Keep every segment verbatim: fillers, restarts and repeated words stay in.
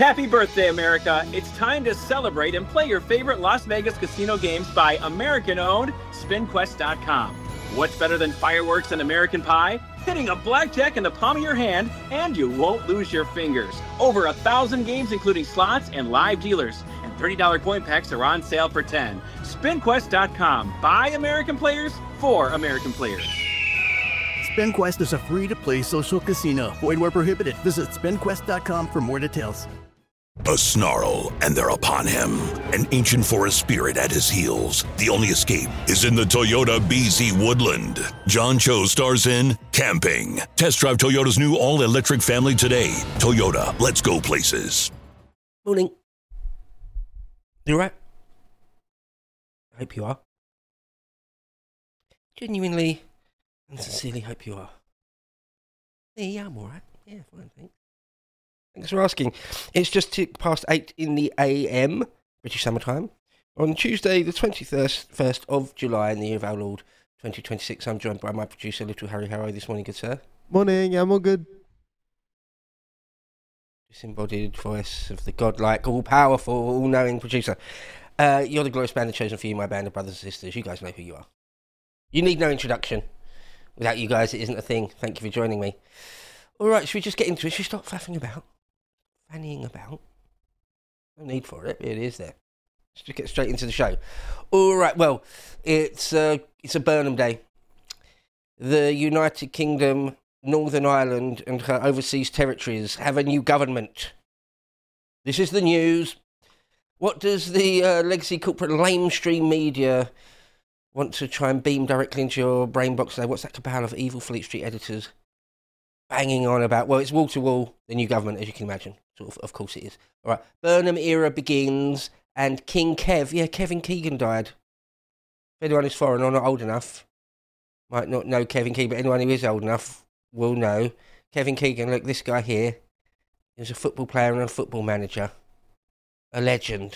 Happy birthday, America. It's time to celebrate and play your favorite Las Vegas casino games by American-owned Spin Quest dot com. What's better than fireworks and American pie? Hitting a blackjack in the palm of your hand, and you won't lose your fingers. Over a thousand games, including slots and live dealers. And thirty dollars coin packs are on sale for ten dollars. Spin Quest dot com. By American players, for American players. SpinQuest is a free-to-play social casino. Void where prohibited. Visit Spin Quest dot com for more details. A snarl, and they're upon him. An ancient forest spirit at his heels. The only escape is in the Toyota B Z Woodland. John Cho stars in Camping. Test drive Toyota's new all-electric family today. Toyota, let's go places. Morning. You all right? I hope you are. Genuinely and sincerely hope you are. Yeah, yeah, I'm all right. Yeah, fine, thanks. Thanks for asking. It's just ticked past eight in the A M, British summertime, on Tuesday, the twenty-first of July in the year of our Lord, twenty twenty-six. I'm joined by my producer, Little Harry Harrow, this morning, good sir. Morning, yeah, I'm all good. Disembodied voice of the godlike, all-powerful, all-knowing producer. Uh, you're the glorious band chosen for you, my band of brothers and sisters. You guys know who you are. You need no introduction. Without you guys, it isn't a thing. Thank you for joining me. All right, should we just get into it? Should we stop faffing about? Fannying about? No need for it, really, is there? Let's just get straight into the show. All right, well, it's, uh, it's a Burnham Day. The United Kingdom, Northern Ireland, and her overseas territories have a new government. This is the news. What does the uh, legacy corporate lamestream media want to try and beam directly into your brain box today? What's that cabal of evil Fleet Street editors banging on about? Well, it's wall-to-wall, the new government, as you can imagine. Sort of, of course it is. All right, Burnham era begins, and King Kev, yeah, Kevin Keegan died. If anyone is foreign or not old enough, might not know Kevin Keegan, but anyone who is old enough will know. Kevin Keegan, look, this guy here, he was a football player and a football manager. A legend.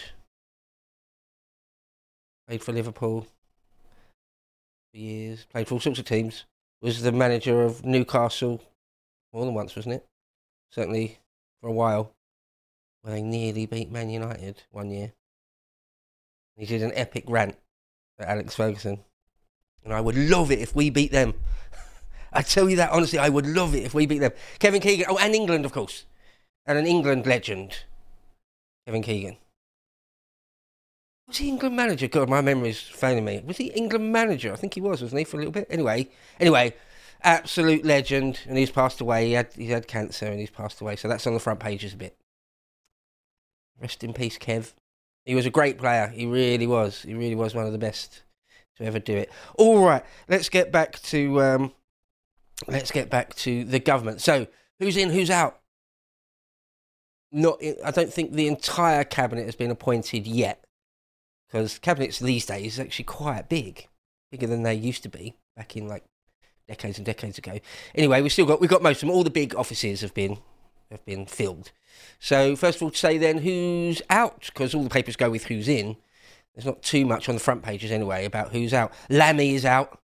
Played for Liverpool for years, played for all sorts of teams. Was the manager of Newcastle more than once, wasn't it? Certainly for a while, where they nearly beat Man United one year. He did an epic rant at Alex Ferguson. And I would love it if we beat them. I tell you that honestly, I would love it if we beat them. Kevin Keegan, oh, and England, of course. And an England legend, Kevin Keegan. Was he England manager? God, my memory's failing me. Was he England manager? I think he was, wasn't he, for a little bit? Anyway, anyway, absolute legend, and he's passed away. He had he had cancer, and he's passed away. So that's on the front pages a bit. Rest in peace, Kev. He was a great player. He really was. He really was one of the best to ever do it. All right, let's get back to um, let's get back to the government. So, who's in? Who's out? Not. I don't think the entire cabinet has been appointed yet, because cabinets these days are actually quite big, bigger than they used to be back in like decades and decades ago. Anyway, we still got we got most of them. All the big offices have been have been filled. So first of all, to say then who's out, because all the papers go with who's in. There's not too much on the front pages anyway about who's out. Lammy is out.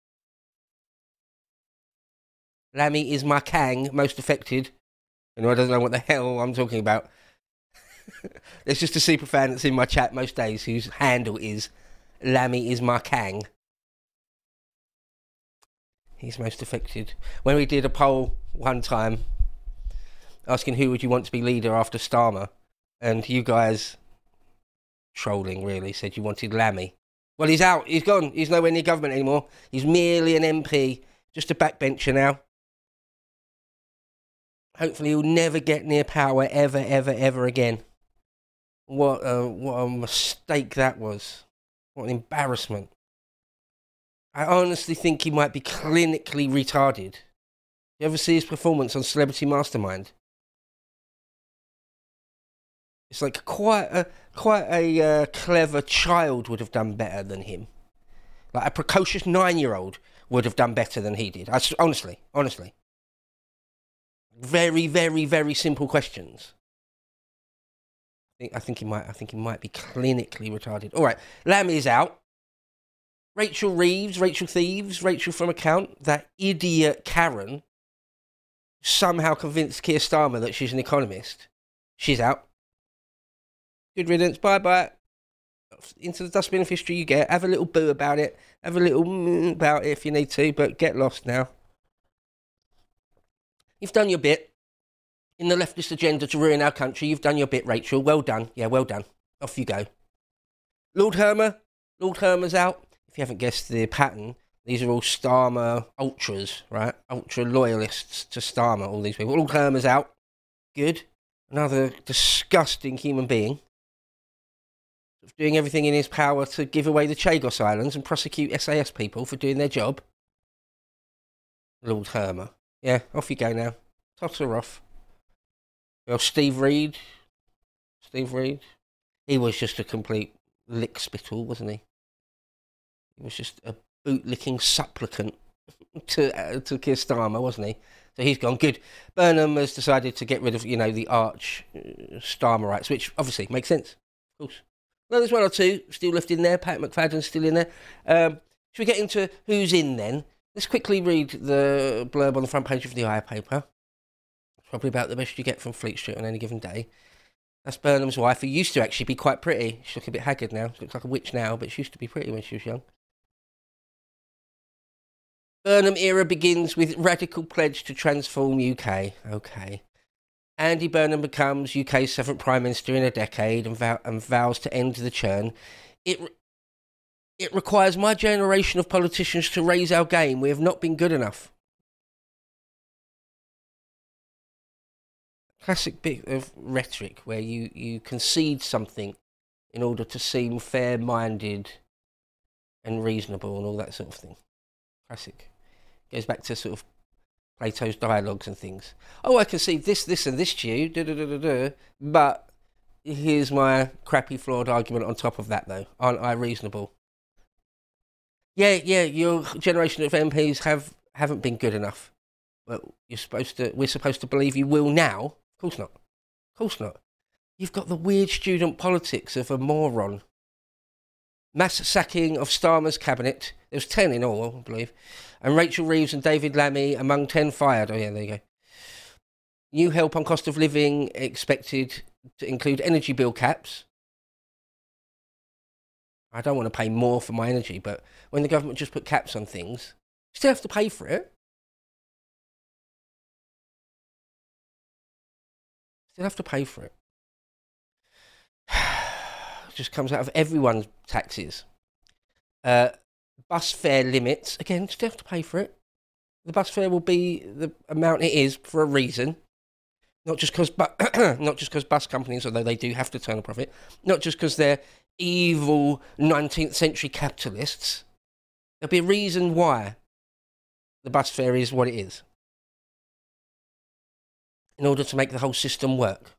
Lammy is my Kang, most affected. You know, I don't know what the hell I'm talking about. There's just a super fan that's in my chat most days whose handle is Lammy is my Kang. He's most affected. When we did a poll one time asking who would you want to be leader after Starmer, and you guys, trolling really, said you wanted Lammy. Well, he's out. He's gone. He's nowhere near government anymore. He's merely an M P, just a backbencher now. Hopefully he'll never get near power ever, ever, ever again. What a, what a mistake that was. What an embarrassment. I honestly think he might be clinically retarded. You ever see his performance on Celebrity Mastermind? It's like quite a quite a uh, clever child would have done better than him. Like a precocious nine-year-old would have done better than he did. I, honestly, honestly. Very, very, very simple questions. I think, I think he might. I think he might be clinically retarded. All right, Lammy is out. Rachel Reeves, Rachel Thieves, Rachel from Account, that idiot Karen, somehow convinced Keir Starmer that she's an economist. She's out. Good riddance. Bye-bye. Into the dustbin of history you get. Have a little boo about it. Have a little mm about it if you need to, but get lost now. You've done your bit in the leftist agenda to ruin our country. You've done your bit, Rachel. Well done. Yeah, well done. Off you go. Lord Hermer. Lord Hermer's out. If you haven't guessed the pattern, these are all Starmer ultras, right? Ultra loyalists to Starmer, all these people. Lord Hermer's out. Good. Another disgusting human being. Doing everything in his power to give away the Chagos Islands and prosecute S A S people for doing their job. Lord Hermer. Yeah, off you go now. Totter off. Well, Steve Reed. Steve Reed. He was just a complete lick spittle, wasn't he? He was just a boot-licking supplicant to uh, to Keir Starmer, wasn't he? So he's gone. Good. Burnham has decided to get rid of, you know, the arch uh, Starmerites, which obviously makes sense. Of course. Well, there's one or two still left in there. Pat McFadden's still in there. Um, should we get into who's in then? Let's quickly read the blurb on the front page of the Eye paper. It's probably about the best you get from Fleet Street on any given day. That's Burnham's wife, who used to actually be quite pretty. She looks a bit haggard now. She looks like a witch now, but she used to be pretty when she was young. Burnham era begins with radical pledge to transform U K. Okay. Andy Burnham becomes U K's seventh Prime Minister in a decade and, vow- and vows to end the churn. It re- it requires my generation of politicians to raise our game. We have not been good enough. Classic bit of rhetoric where you, you concede something in order to seem fair-minded and reasonable and all that sort of thing. Classic. Goes back to sort of Plato's dialogues and things. Oh, I can see this, this, and this to you, da, da, da, da, da. But here's my crappy, flawed argument on top of that, though. Aren't I reasonable? Yeah, yeah, your generation of M Ps have, haven't been good enough. Well, you're supposed to. We're supposed to believe you will now. Of course not. Of course not. You've got the weird student politics of a moron. Mass sacking of Starmer's cabinet. There was ten in all, I believe. And Rachel Reeves and David Lammy among ten fired. Oh, yeah, there you go. New help on cost of living expected to include energy bill caps. I don't want to pay more for my energy, but when the government just put caps on things, you still have to pay for it. Still have to pay for it. It just comes out of everyone's taxes. Uh, bus fare limits, again, still have to pay for it. The bus fare will be the amount it is for a reason. Not just because bu- not just because bus companies, although they do have to turn a profit, not just because they're evil nineteenth century capitalists. There'll be a reason why the bus fare is what it is. In order to make the whole system work.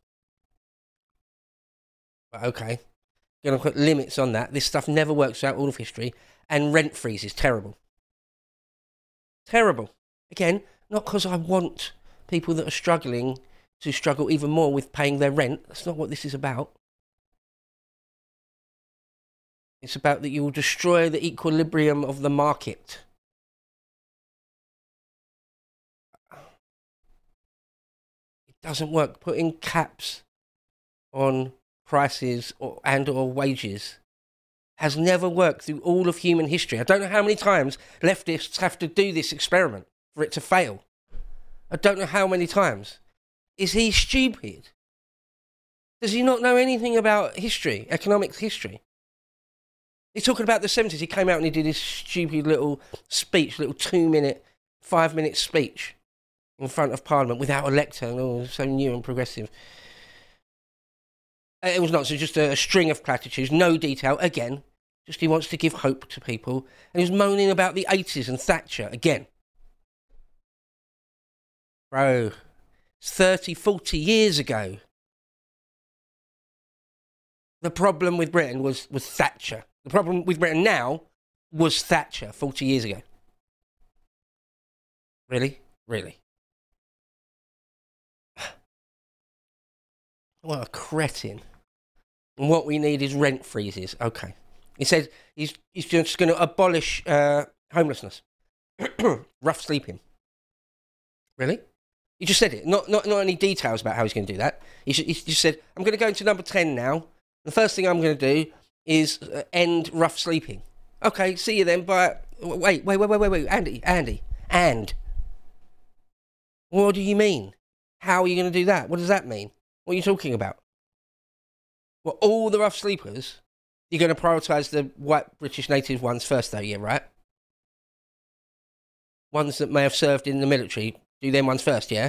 But okay. Going to put limits on that. This stuff never works throughout all of history. And rent freeze is terrible. Terrible. Again, not because I want people that are struggling to struggle even more with paying their rent. That's not what this is about. It's about that you will destroy the equilibrium of the market. It doesn't work. Putting caps on prices or, and or wages has never worked through all of human history. I don't know how many times leftists have to do this experiment for it to fail. I don't know how many times. Is he stupid? Does he not know anything about history, economics history? He's talking about the seventies. He came out and he did his stupid little speech, little two-minute, five-minute speech in front of Parliament without a lectern. Oh, so new and progressive. It was nonsense, just a, a string of platitudes, no detail. Again, just he wants to give hope to people. And he was moaning about the eighties and Thatcher again. Bro, it's thirty, forty years ago. The problem with Britain was, was Thatcher. The problem with Britain now was Thatcher forty years ago. Really? Really? What a cretin. And what we need is rent freezes. Okay. He said he's, he's just going to abolish uh, homelessness. Rough sleeping. Really? He just said it. Not, not, not any details about how he's going to do that. He, he just said, I'm going to go into number ten now. The first thing I'm going to do is uh, end rough sleeping. Okay, see you then, bye. Wait, wait, wait, wait, wait, wait, Andy, Andy, and... What do you mean? How are you going to do that? What does that mean? What are you talking about? Well, all the rough sleepers, you're going to prioritise the white British native ones first, though, yeah, right? Ones that may have served in the military, do them ones first, yeah?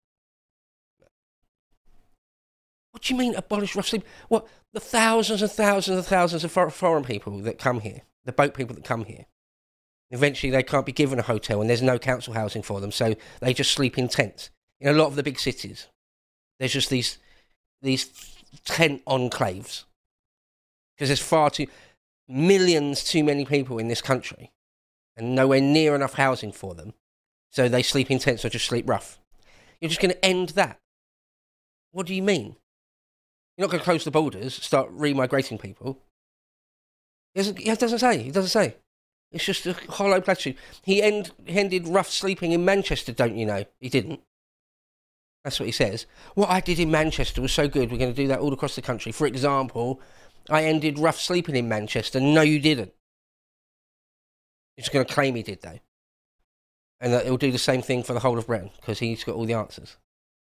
What do you mean abolish rough sleep? What, the thousands and thousands and thousands of for- foreign people that come here, the boat people that come here, eventually they can't be given a hotel and there's no council housing for them, so they just sleep in tents. In a lot of the big cities, there's just these these tent enclaves. Because there's far too, millions too many people in this country and nowhere near enough housing for them. So they sleep in tents or just sleep rough. You're just going to end that. What do you mean? You're not going to close the borders, start remigrating people. He doesn't, he doesn't say. He doesn't say. It's just a hollow platitude. He end, ended rough sleeping in Manchester, don't you know? He didn't. That's what he says. What I did in Manchester was so good, we're going to do that all across the country. For example, I ended rough sleeping in Manchester. No, you didn't. He's going to claim he did, though. And that he'll do the same thing for the whole of Britain, because he's got all the answers.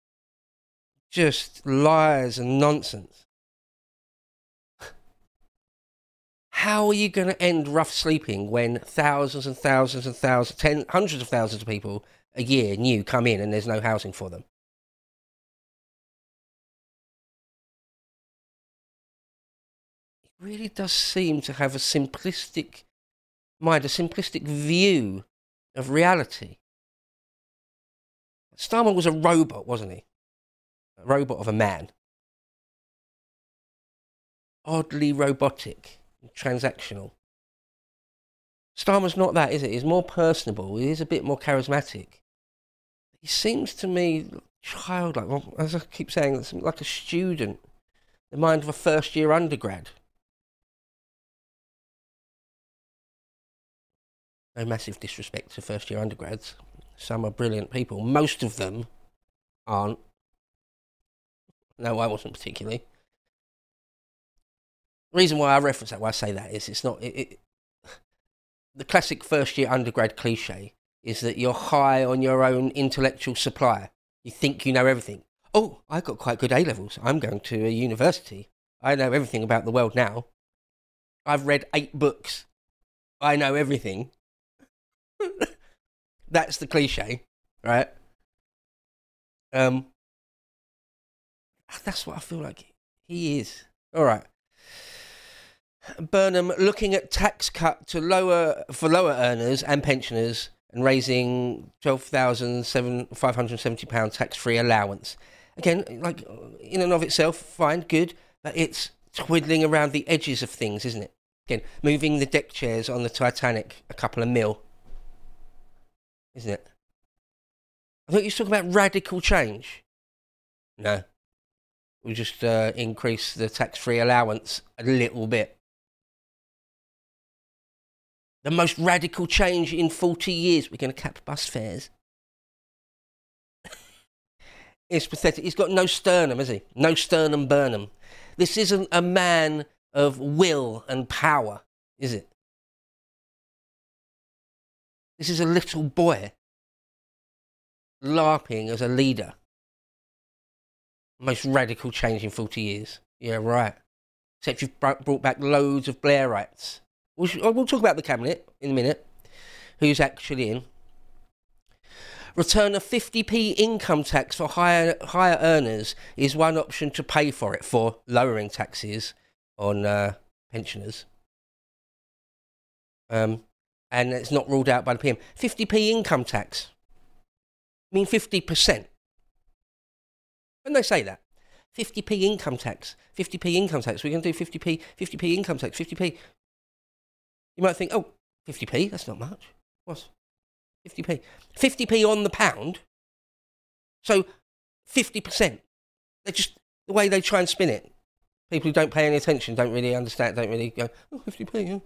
Just lies and nonsense. How are you going to end rough sleeping when thousands and thousands and thousands, ten, hundreds of thousands of people a year new come in and there's no housing for them? It really does seem to have a simplistic mind, a simplistic view of reality. Starmer was a robot, wasn't he? A robot of a man. Oddly robotic, transactional. Starmer's not that, is it? He's more personable. He is a bit more charismatic. He seems to me childlike. Well, as I keep saying, like a student. The mind of a first-year undergrad. No massive disrespect to first-year undergrads. Some are brilliant people. Most of them aren't. No, I wasn't particularly. The reason why I reference that, why I say that, is it's not... It, it, the classic first-year undergrad cliche is that you're high on your own intellectual supply. You think you know everything. Oh, I got quite good A-levels. I'm going to a university. I know everything about the world now. I've read eight books. I know everything. That's the cliche, right? Um, that's what I feel like he is. All right. Burnham looking at tax cut to lower for lower earners and pensioners and raising twelve thousand five hundred seventy pounds tax-free allowance. Again, like in and of itself, fine, good, but it's twiddling around the edges of things, isn't it? Again, moving the deck chairs on the Titanic a couple of mil, isn't it? I thought you were talking about radical change. No. We'll just uh, increase the tax-free allowance a little bit. The most radical change in forty years. We're going to cap bus fares. It's pathetic. He's got no sternum, has he? No sternum Burnham. This isn't a man of will and power, is it? This is a little boy LARPing as a leader. Most radical change in forty years. Yeah, right. Except you've brought back loads of Blairites. We'll, we'll talk about the cabinet in a minute. Who's actually in. Return of fifty p income tax for higher higher earners is one option to pay for it, for lowering taxes on uh, pensioners. Um, and it's not ruled out by the P M. fifty p income tax. I mean fifty percent. When they say that, fifty p income tax, fifty p income tax, we're going to do fifty p, fifty p income tax, fifty p. You might think, oh, fifty p, that's not much. What's fifty p? fifty p on the pound. So fifty percent. They just, the way they try and spin it, people who don't pay any attention, don't really understand, don't really go, oh, fifty p, yeah.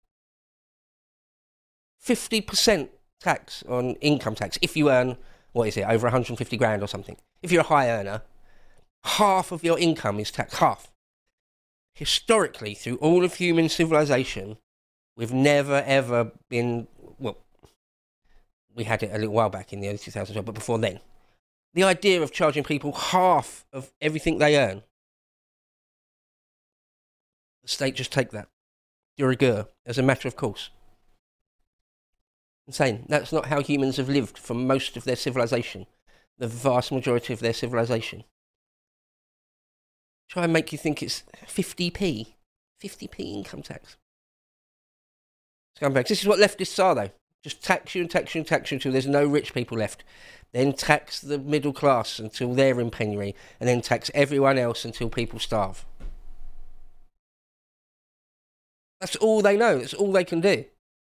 fifty percent tax on income tax if you earn, what is it, over one hundred fifty grand or something. If you're a high earner, half of your income is taxed, half. historically, through all of human civilization, we've never ever been, well, we had it a little while back in the early two thousands, but before then, the idea of charging people half of everything they earn, the state just take that, de rigueur, as a matter of course. Insane. That's not how humans have lived for most of their civilization, the vast majority of their civilization. Try and make you think it's fifty p. fifty p income tax. Scumbags. This is what leftists are, though. Just tax you and tax you and tax you until there's no rich people left. Then tax the middle class until they're in penury. And then tax everyone else until people starve. That's all they know. That's all they can do.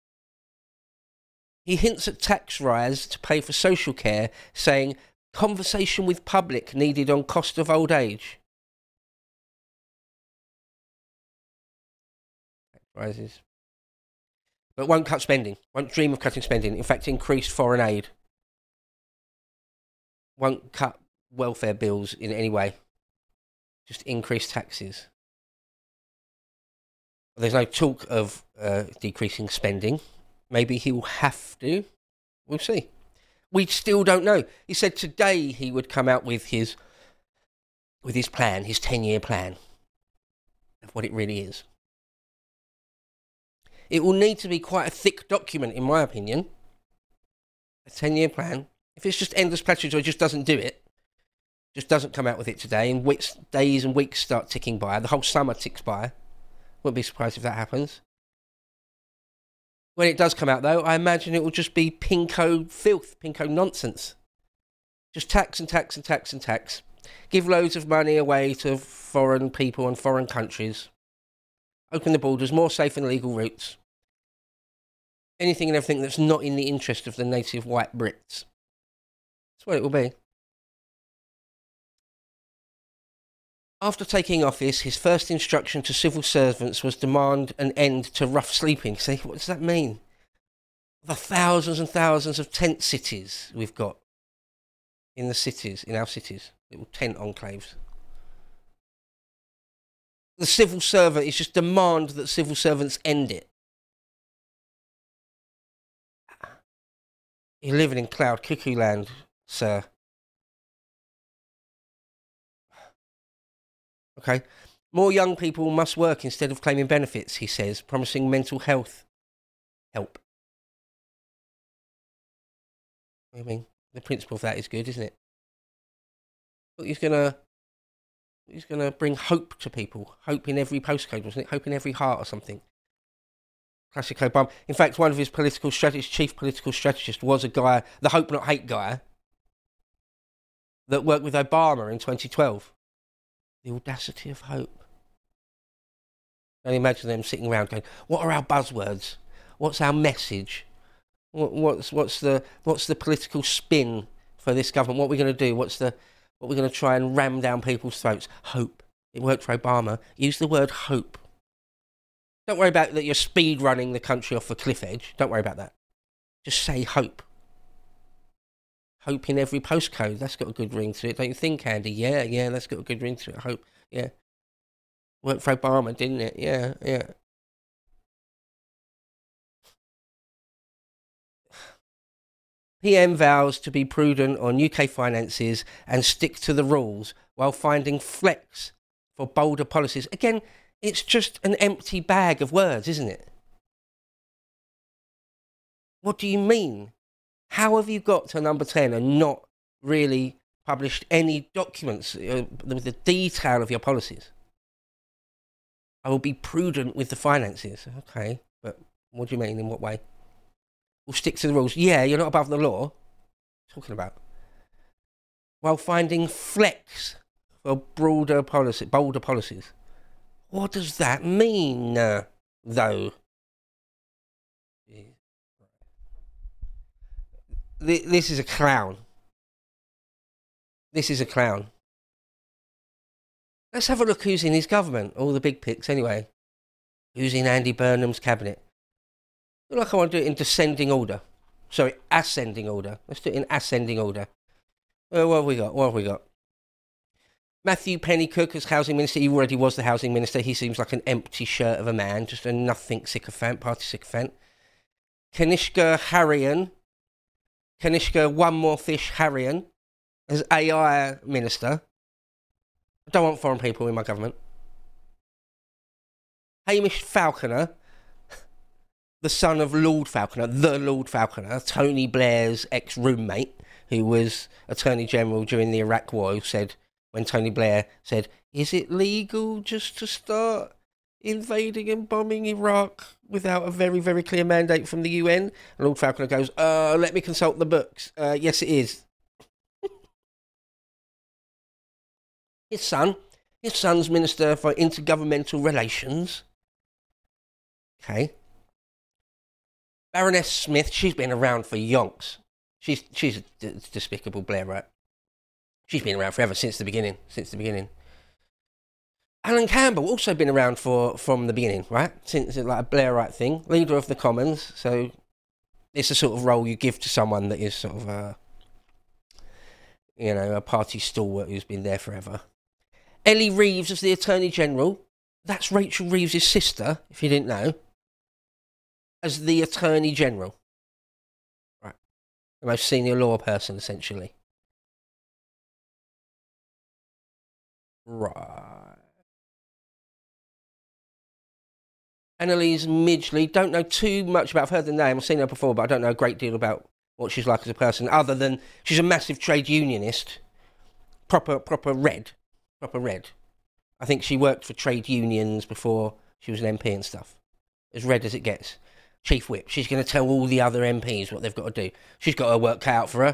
He hints at tax rise to pay for social care, saying, conversation with public needed on cost of old age. Rises. But won't cut spending. Won't dream of cutting spending. In fact, increased foreign aid. Won't cut welfare bills in any way. Just increase taxes. There's no talk of uh, decreasing spending. Maybe he will have to. We'll see. We still don't know. He said today he would come out with his with his plan, his ten-year plan of what it really is. It will need to be quite a thick document, in my opinion. A ten-year plan. If it's just endless platitudes or he just doesn't do it, just doesn't come out with it today, and weeks, days and weeks start ticking by, the whole summer ticks by, wouldn't be surprised if that happens. When it does come out, though, I imagine it will just be pinko filth, pinko nonsense. Just tax and tax and tax and tax. Give loads of money away to foreign people and foreign countries. Open the borders, more safe and legal routes. Anything and everything that's not in the interest of the native white Brits. That's what it will be. After taking office, his first instruction to civil servants was demand an end to rough sleeping. See, what does that mean? The thousands and thousands of tent cities we've got in the cities, in our cities, little tent enclaves. The civil servant is just demand that civil servants end it. You're living in cloud cuckoo land, sir. Okay. More young people must work instead of claiming benefits, he says, promising mental health help. I mean, the principle of that is good, isn't it? But he's gonna he's gonna bring hope to people. Hope in every postcode, wasn't it? Hope in every heart or something. Classic Obama. In fact, one of his political strategists, chief political strategist, was a guy, the Hope Not Hate guy, that worked with Obama in twenty twelve. The audacity of hope. And imagine them sitting around going, what are our buzzwords? What's our message? What, what's what's the what's the political spin for this government? What are we going to do? What's the what we're going to try and ram down people's throats? Hope. It worked for Obama. Use the word hope. Don't worry about that you're speed running the country off a cliff edge. Don't worry about that. Just say hope. Hope in every postcode. That's got a good ring to it, don't you think, Andy? Yeah, yeah, that's got a good ring to it. Hope, yeah. Worked for Obama, didn't it? Yeah, yeah. P M vows to be prudent on U K finances and stick to the rules while finding flex for bolder policies. Again, it's just an empty bag of words, isn't it? What do you mean? How have you got to number ten and not really published any documents uh, with the detail of your policies? I will be prudent with the finances. Okay, but what do you mean? In what way? We'll stick to the rules. Yeah, you're not above the law. What are you talking about? While finding flex for broader policy, bolder policies. What does that mean, uh, though? This is a clown. This is a clown. Let's have a look who's in his government. All the big picks, anyway. Who's in Andy Burnham's cabinet? I feel like I want to do it in descending order. Sorry, ascending order. Let's do it in ascending order. Well, what have we got? What have we got? Matthew Pennycook as housing minister. He already was the housing minister. He seems like an empty shirt of a man, just a nothing sycophant, party sycophant. Kanishka Harrian, Kanishka One More Fish Harrian as A I minister. I don't want foreign people in my government. Hamish Falconer, the son of Lord Falconer, the Lord Falconer, Tony Blair's ex-roommate, who was Attorney General during the Iraq War, who said, when Tony Blair said, is it legal just to start invading and bombing Iraq without a very, very clear mandate from the U N? And Lord Falconer goes, uh, let me consult the books. Uh, yes, it is. His son, his son's Minister for Intergovernmental Relations. Okay. Baroness Smith, she's been around for yonks. She's she's a d- despicable Blairite. She's been around forever, since the beginning, since the beginning. Alan Campbell, also been around for from the beginning, right? Since it's like a Blairite thing. Leader of the Commons, so it's the sort of role you give to someone that is sort of a, you know, a party stalwart who's been there forever. Ellie Reeves as the Attorney General. That's Rachel Reeves' sister, if you didn't know. As the Attorney General. Right. The most senior law person, essentially. Right. Annalise Midgley. Don't know too much about her. I've heard the name. I've seen her before, but I don't know a great deal about what she's like as a person, other than she's a massive trade unionist. Proper, proper red. Proper red. I think she worked for trade unions before she was an M P and stuff. As red as it gets. Chief Whip. She's going to tell all the other M Ps what they've got to do. She's got her work cut out for her.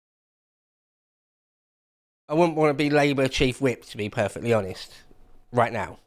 I wouldn't want to be Labour Chief Whip, to be perfectly honest, right now.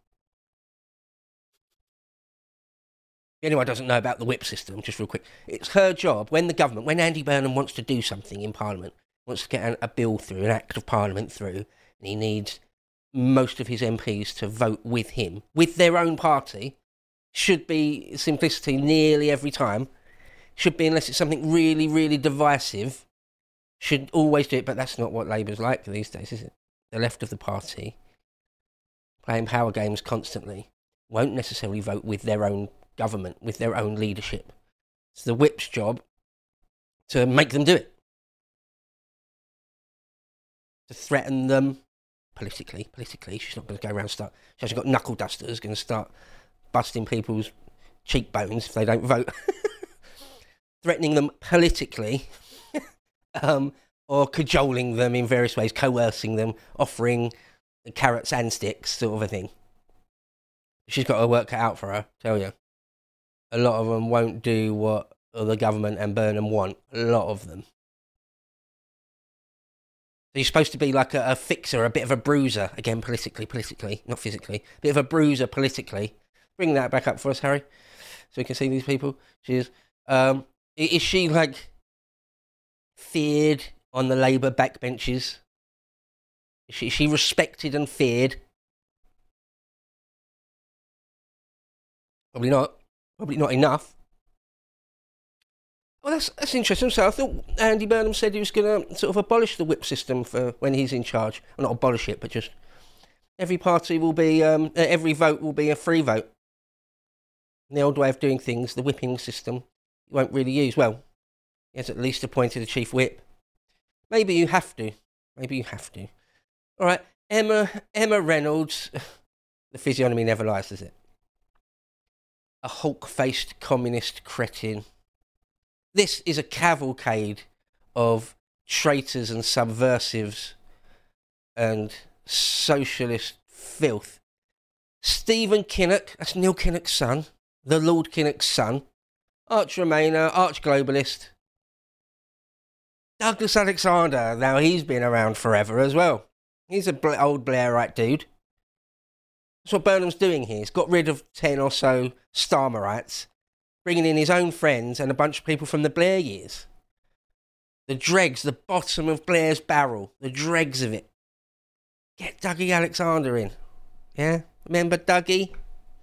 If anyone doesn't know about the whip system, just real quick, it's her job when the government, when Andy Burnham wants to do something in Parliament, wants to get an, a bill through, an Act of Parliament through, and he needs most of his M Ps to vote with him, with their own party, should be simplicity nearly every time, should be, unless it's something really, really divisive, should always do it, but that's not what Labour's like these days, is it? The left of the party, playing power games constantly, won't necessarily vote with their own government, with their own leadership. It's the whip's job to make them do it. To threaten them politically. Politically, she's not going to go around and start... She hasn't got knuckle dusters going to start busting people's cheekbones if they don't vote. Threatening them politically. um, or cajoling them in various ways, coercing them, offering carrots and sticks, sort of a thing. She's got her work cut out for her, tell you. A lot of them won't do what the government and Burnham want. A lot of them. So you're supposed to be like a, a fixer, a bit of a bruiser. Again, politically, politically, not physically. A bit of a bruiser politically. Bring that back up for us, Harry, so we can see these people. She is. Um, is she, like, feared on the Labour backbenches? Is she, is she respected and feared? Probably not. Probably not enough. Well, that's that's interesting. So I thought Andy Burnham said he was going to sort of abolish the whip system for when he's in charge. Well, not abolish it, but just every party will be, um, every vote will be a free vote. And the old way of doing things, the whipping system, you won't really use. Well, he has at least appointed a chief whip. Maybe you have to. Maybe you have to. All right, Emma Emma Reynolds. The physiognomy never lies, does it? A hulk-faced communist cretin. This is a cavalcade of traitors and subversives and socialist filth. Stephen Kinnock, that's Neil Kinnock's son, the Lord Kinnock's son, arch Remainer, arch globalist. Douglas Alexander, now he's been around forever as well. He's an bl- old Blairite dude. That's what Burnham's doing here. He's got rid of ten or so Starmerites, bringing in his own friends and a bunch of people from the Blair years. The dregs, the bottom of Blair's barrel, the dregs of it. Get Dougie Alexander in. Yeah? Remember Dougie?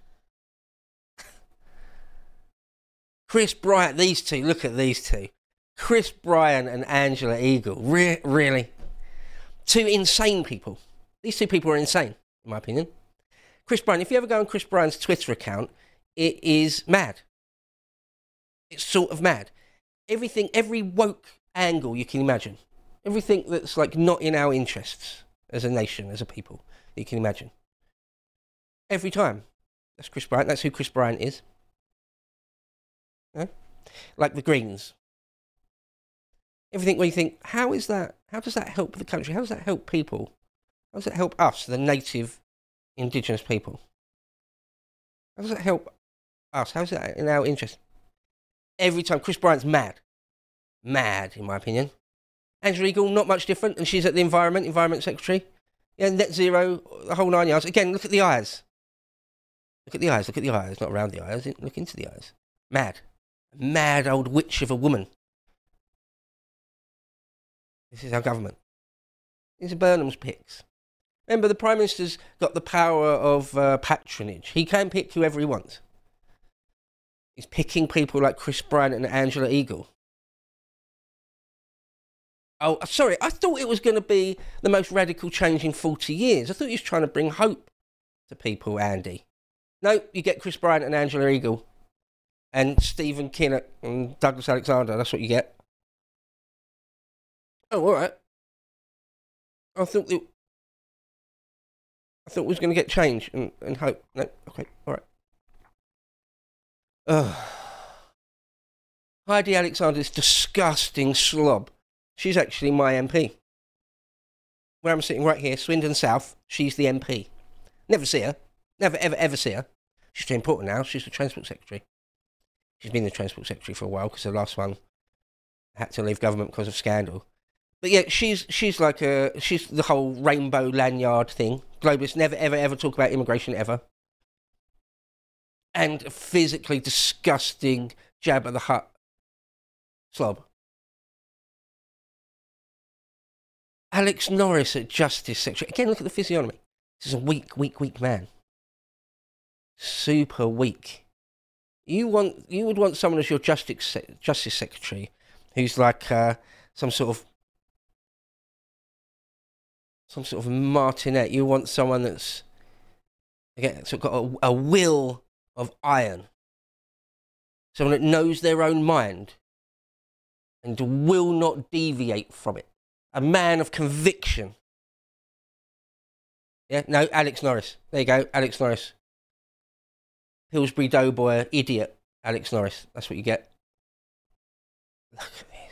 Chris Bryant, these two, look at these two. Chris Bryant and Angela Eagle. Re- really? Two insane people. These two people are insane, in my opinion. Chris Bryant, if you ever go on Chris Bryant's Twitter account, it is mad. It's sort of mad. Everything, every woke angle you can imagine. Everything that's like not in our interests as a nation, as a people, you can imagine. Every time. That's Chris Bryant. That's who Chris Bryant is. Yeah? Like the Greens. Everything where you think, how is that, how does that help the country? How does that help people? How does that help us, the native indigenous people? How does that help us? How is that in our interest? Every time. Chris Bryant's mad. Mad, in my opinion. Angela Eagle, not much different, and she's at the Environment, Environment Secretary. Yeah, net zero, the whole nine yards. Again, look at the eyes. Look at the eyes, look at the eyes, not around the eyes, look into the eyes. Mad. Mad old witch of a woman. This is our government. These are Burnham's picks. Remember, the Prime Minister's got the power of uh, patronage. He can pick whoever he wants. He's picking people like Chris Bryant and Angela Eagle. Oh, sorry, I thought it was going to be the most radical change in forty years. I thought he was trying to bring hope to people, Andy. No, you get Chris Bryant and Angela Eagle and Stephen Kinnock and Douglas Alexander. That's what you get. Oh, all right. I thought it, I thought we was going to get change and, and hope. No, okay, all right. Ugh. Heidi Alexander's disgusting slob. She's actually my M P. Where I'm sitting right here, Swindon South, she's the M P. Never see her. Never, ever, ever see her. She's too important now. She's the Transport Secretary. She's been the Transport Secretary for a while because the last one had to leave government because of scandal. But yeah, she's she's like a, she's the whole rainbow lanyard thing. Globalists never, ever, ever talk about immigration ever. And a physically disgusting Jabba the Hutt slob. Alex Norris at Justice Secretary. Again, look at the physiognomy. This is a weak, weak, weak man. Super weak. You want, you would want someone as your Justice Justice Secretary who's like uh, some sort of some sort of martinet. You want someone that's again, so got a, a will of iron. Someone that knows their own mind and will not deviate from it. A man of conviction. Yeah, no, Alex Norris. There you go, Alex Norris. Pillsbury Doughboy, idiot, Alex Norris. That's what you get. Look at this.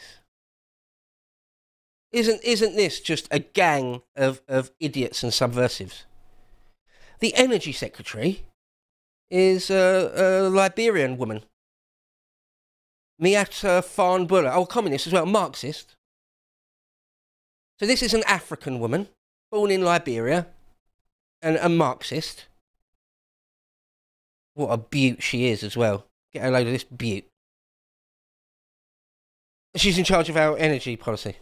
Isn't isn't this just a gang of, of idiots and subversives? The Energy Secretary is a, a Liberian woman. Miata Farnbula. Oh, communist as well, Marxist. So this is an African woman, born in Liberia, and a Marxist. What a beaut she is as well. Get a load of this beaut. She's in charge of our energy policy.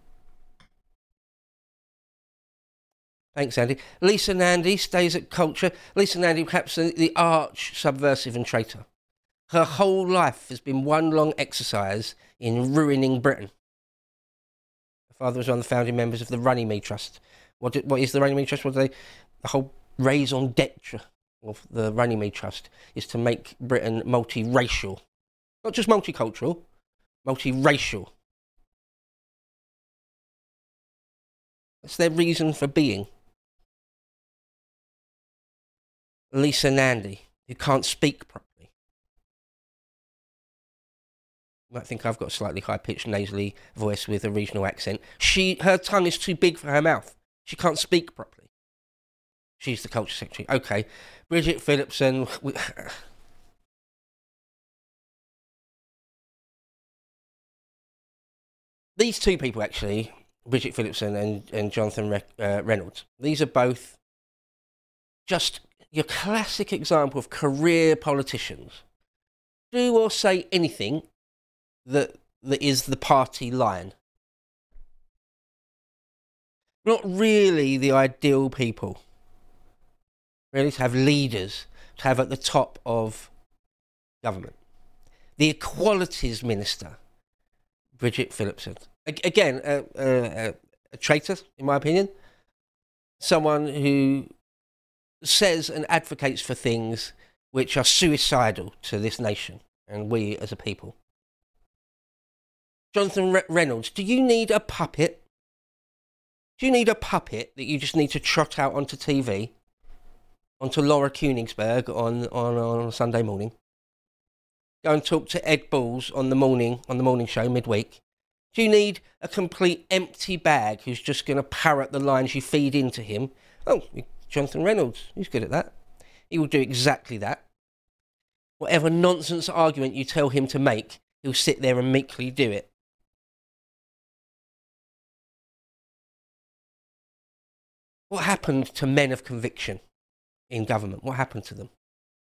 Thanks, Andy. Lisa Nandy stays at culture. Lisa Nandy, perhaps the, the arch subversive and traitor. Her whole life has been one long exercise in ruining Britain. Her father was one of the founding members of the Runnymede Trust. What, do, what is the Runnymede Trust? What do they? The whole raison d'etre of the Runnymede Trust is to make Britain multiracial. Not just multicultural, multiracial. That's their reason for being. Lisa Nandy, who can't speak properly. You might think I've got a slightly high-pitched, nasally voice with a regional accent. She, her tongue is too big for her mouth. She can't speak properly. She's the Culture Secretary. Okay. Bridget Phillipson. These two people, actually, Bridget Phillipson and, and Jonathan Re- uh, Reynolds, these are both just your classic example of career politicians. Do or say anything that that is the party line. Not really the ideal people. Really, to have leaders, to have at the top of government. The Equalities Minister, Bridget Phillipson. A- again, a, a, a traitor, in my opinion. someone who says and advocates for things which are suicidal to this nation and we as a people. Jonathan Re- Reynolds, do you need a puppet? Do you need a puppet that you just need to trot out onto T V, onto Laura Koenigsberg on, on, on Sunday morning? Go and talk to Ed Balls on the morning on the morning show midweek. Do you need a complete empty bag who's just going to parrot the lines you feed into him? Oh, Jonathan Reynolds, he's good at that. He will do exactly that. Whatever nonsense argument you tell him to make, he'll sit there and meekly do it. What happened to men of conviction in government? What happened to them?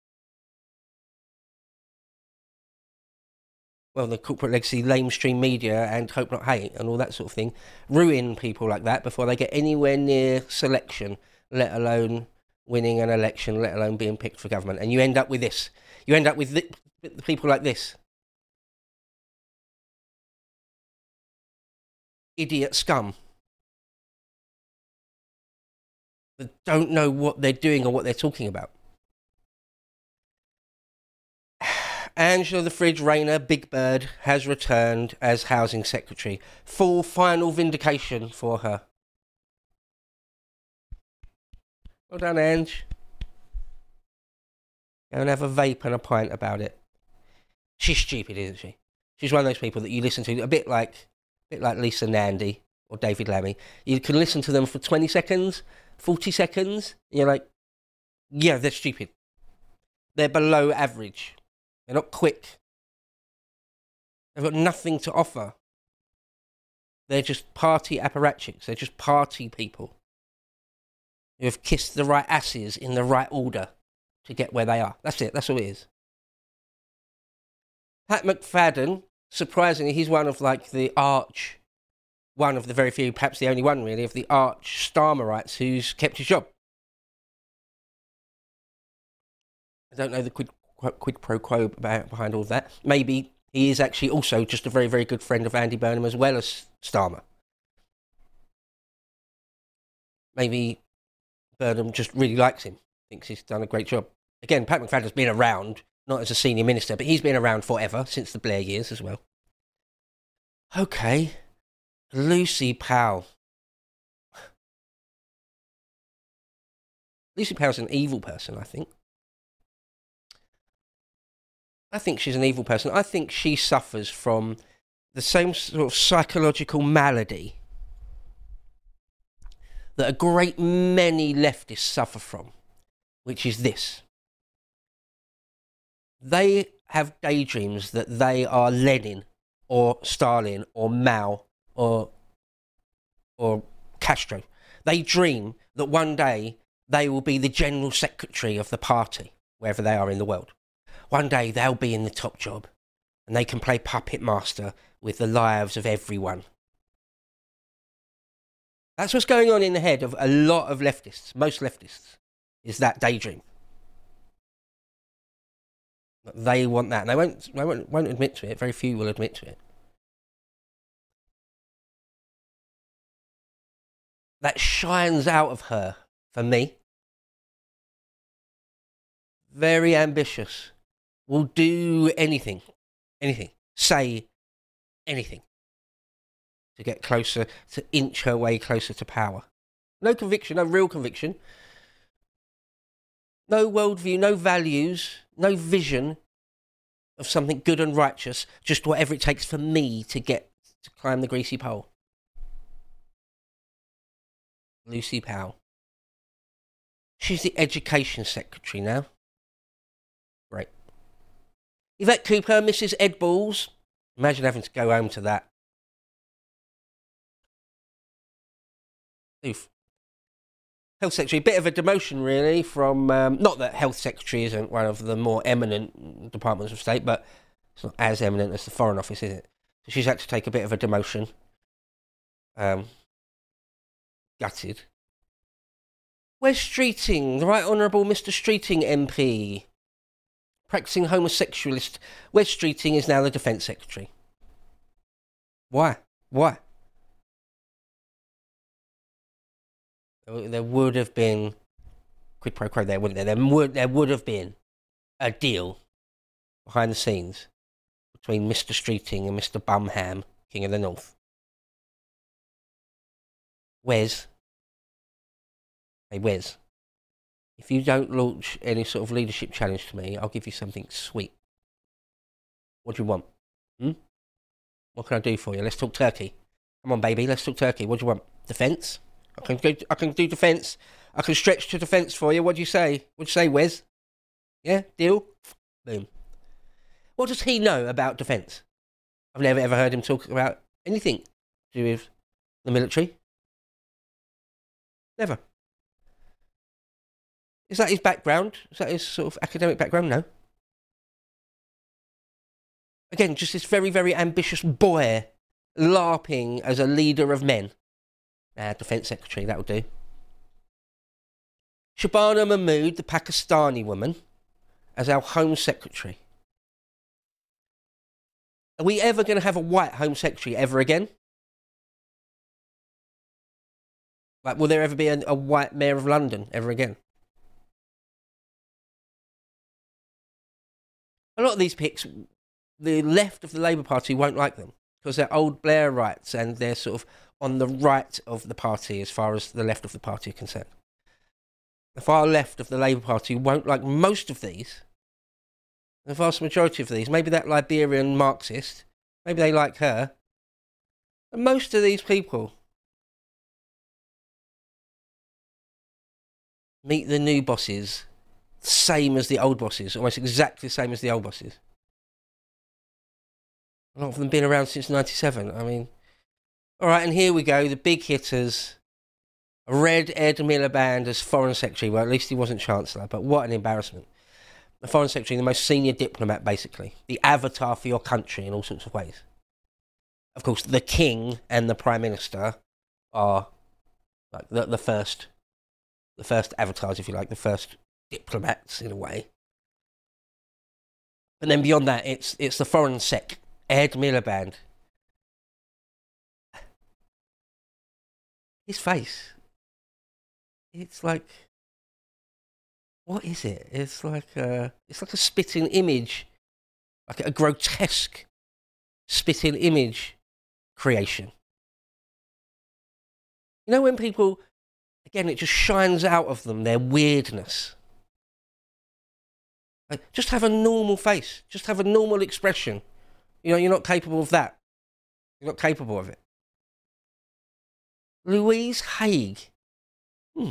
Well, the corporate legacy, lamestream media and hope not hate and all that sort of thing ruin people like that before they get anywhere near selection, let alone winning an election, let alone being picked for government. And you end up with this. You end up with the, the people like this. Idiot scum. That don't know what they're doing or what they're talking about. Angela the Fridge Rayner, Big Bird, has returned as Housing Secretary. Full final vindication for her. Well done, Ange. Go and have a vape and a pint about it. She's stupid, isn't she? She's one of those people that you listen to, a bit like, a bit like Lisa Nandy or David Lammy. You can listen to them for twenty seconds, forty seconds, and you're like, yeah, they're stupid. They're below average. They're not quick. They've got nothing to offer. They're just party apparatchiks. They're just party people who have kissed the right asses in the right order to get where they are. That's it. That's all it is. Pat McFadden, surprisingly, he's one of like the arch, one of the very few, perhaps the only one really, of the arch Starmerites who's kept his job. I don't know the quid, quid pro quo about, behind all of that. Maybe he is actually also just a very, very good friend of Andy Burnham as well as Starmer. Maybe Burnham just really likes him, thinks he's done a great job. Again, Pat McFadden's been around, not as a senior minister, but he's been around forever, since the Blair years as well. Okay, Lucy Powell. Lucy Powell's an evil person, I think. I think she's an evil person. I think she suffers from the same sort of psychological malady that a great many leftists suffer from, which is this. They have daydreams that they are Lenin or Stalin or Mao or, or Castro. They dream that one day they will be the general secretary of the party, wherever they are in the world. One day they'll be in the top job and they can play puppet master with the lives of everyone. That's what's going on in the head of a lot of leftists, most leftists, is that daydream. They want that, and they won't, they won't, won't admit to it. Very few will admit to it. That shines out of her, for me. Very ambitious. Will do anything, anything, say anything to get closer, to inch her way closer to power. No conviction, no real conviction. No worldview, no values, no vision of something good and righteous, just whatever it takes for me to get to climb the greasy pole. Lucy Powell. She's the Education Secretary now. Great. Yvette Cooper, Missus Ed Balls. Imagine having to go home to that. Oof. Health Secretary, a bit of a demotion really from, um, not that Health Secretary isn't one of the more eminent departments of state, but it's not as eminent as the Foreign Office, is it? So she's had to take a bit of a demotion. Um, gutted. Where's Streeting? The Right Honourable Mister Streeting M P. Practising homosexualist. Wes Streeting is now the Defence Secretary. Why? Why? there would have been quid pro quo there, wouldn't there? There would, there would have been a deal behind the scenes between Mister Streeting and Mister Bumham, King of the North. Wes, hey Wes, if you don't launch any sort of leadership challenge to me, I'll give you something sweet. What do you want? Hmm? What can I do for you? Let's talk turkey. Come on, baby, let's talk turkey. What do you want? Defence? I can go. I can do defence. I can stretch to defence for you. What do you say? What do you say, Wes? Yeah, deal. Boom. What does he know about defence? I've never ever heard him talk about anything to do with the military. Never. Is that his background? Is that his sort of academic background? No. Again, just this very, very ambitious boy LARPing as a leader of men. Ah, Defence Secretary, that'll do. Shabana Mahmood, the Pakistani woman, as our Home Secretary. Are we ever going to have a white Home Secretary ever again? Like, will there ever be a, a white Mayor of London ever again? A lot of these picks, the left of the Labour Party won't like them because they're old Blairites and they're sort of on the right of the party as far as the left of the party are concerned. The far left of the Labour Party won't like most of these. The vast majority of these. Maybe that Liberian Marxist, maybe they like her. And most of these people meet the new bosses same as the old bosses, almost exactly the same as the old bosses. A lot of them been around since ninety-seven. I mean, all right, and here we go, the big hitters. Red Ed Miliband as Foreign Secretary. Well, at least he wasn't Chancellor, but what an embarrassment. The Foreign Secretary, the most senior diplomat, basically. The avatar for your country in all sorts of ways. Of course, the King and the Prime Minister are like the, the first, the first avatars, if you like, the first diplomats in a way. And then beyond that, it's it's the Foreign Sec, Ed Miliband. His face. It's like, what is it? It's like a, it's like a spitting image, like a grotesque spitting image creation. You know when people, again, it just shines out of them, their weirdness. Like, just have a normal face. Just have a normal expression. You know, you're not capable of that. You're not capable of it. Louise Haigh. Hmm.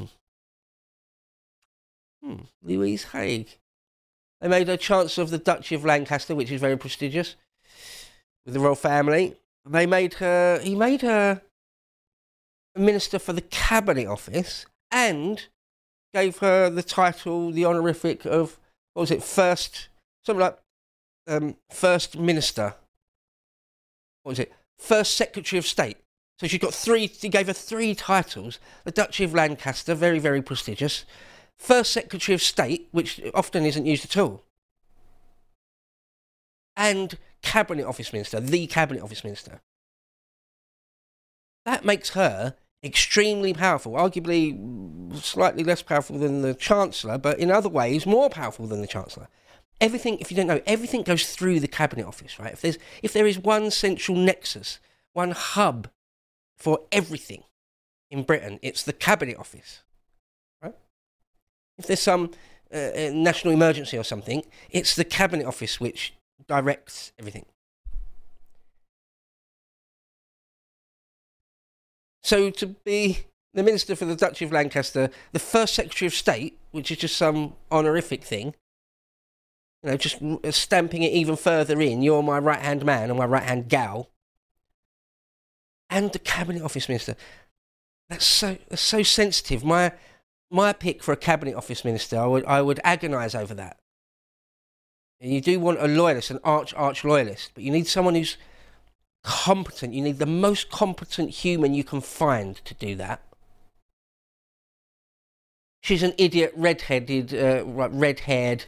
Hmm. Louise Haigh. They made her Chancellor of the Duchy of Lancaster, which is very prestigious, with the royal family. They made her, he made her a Minister for the Cabinet Office and gave her the title, the honorific of, what was it, First, something like um, First Minister. What was it? First Secretary of State. So she got three, he gave her three titles. The Duchy of Lancaster, very, very prestigious. First Secretary of State, which often isn't used at all. And Cabinet Office Minister, the Cabinet Office Minister. That makes her extremely powerful, arguably slightly less powerful than the Chancellor, but in other ways more powerful than the Chancellor. Everything, if you don't know, everything goes through the Cabinet Office, right? If there's, if there is one central nexus, one hub for everything in Britain, it's the Cabinet Office, right? If there's some uh, national emergency or something, it's the Cabinet Office which directs everything. So to be the Minister for the Duchy of Lancaster, the First Secretary of State, which is just some honorific thing, you know, just stamping it even further in, you're my right-hand man or my right-hand gal, and the Cabinet Office Minister. That's so that's so sensitive. My my pick for a Cabinet Office Minister, I would I would agonise over that. And you do want a loyalist, an arch arch loyalist, but you need someone who's competent. You need the most competent human you can find to do that. She's an idiot, red-headed, uh, red-haired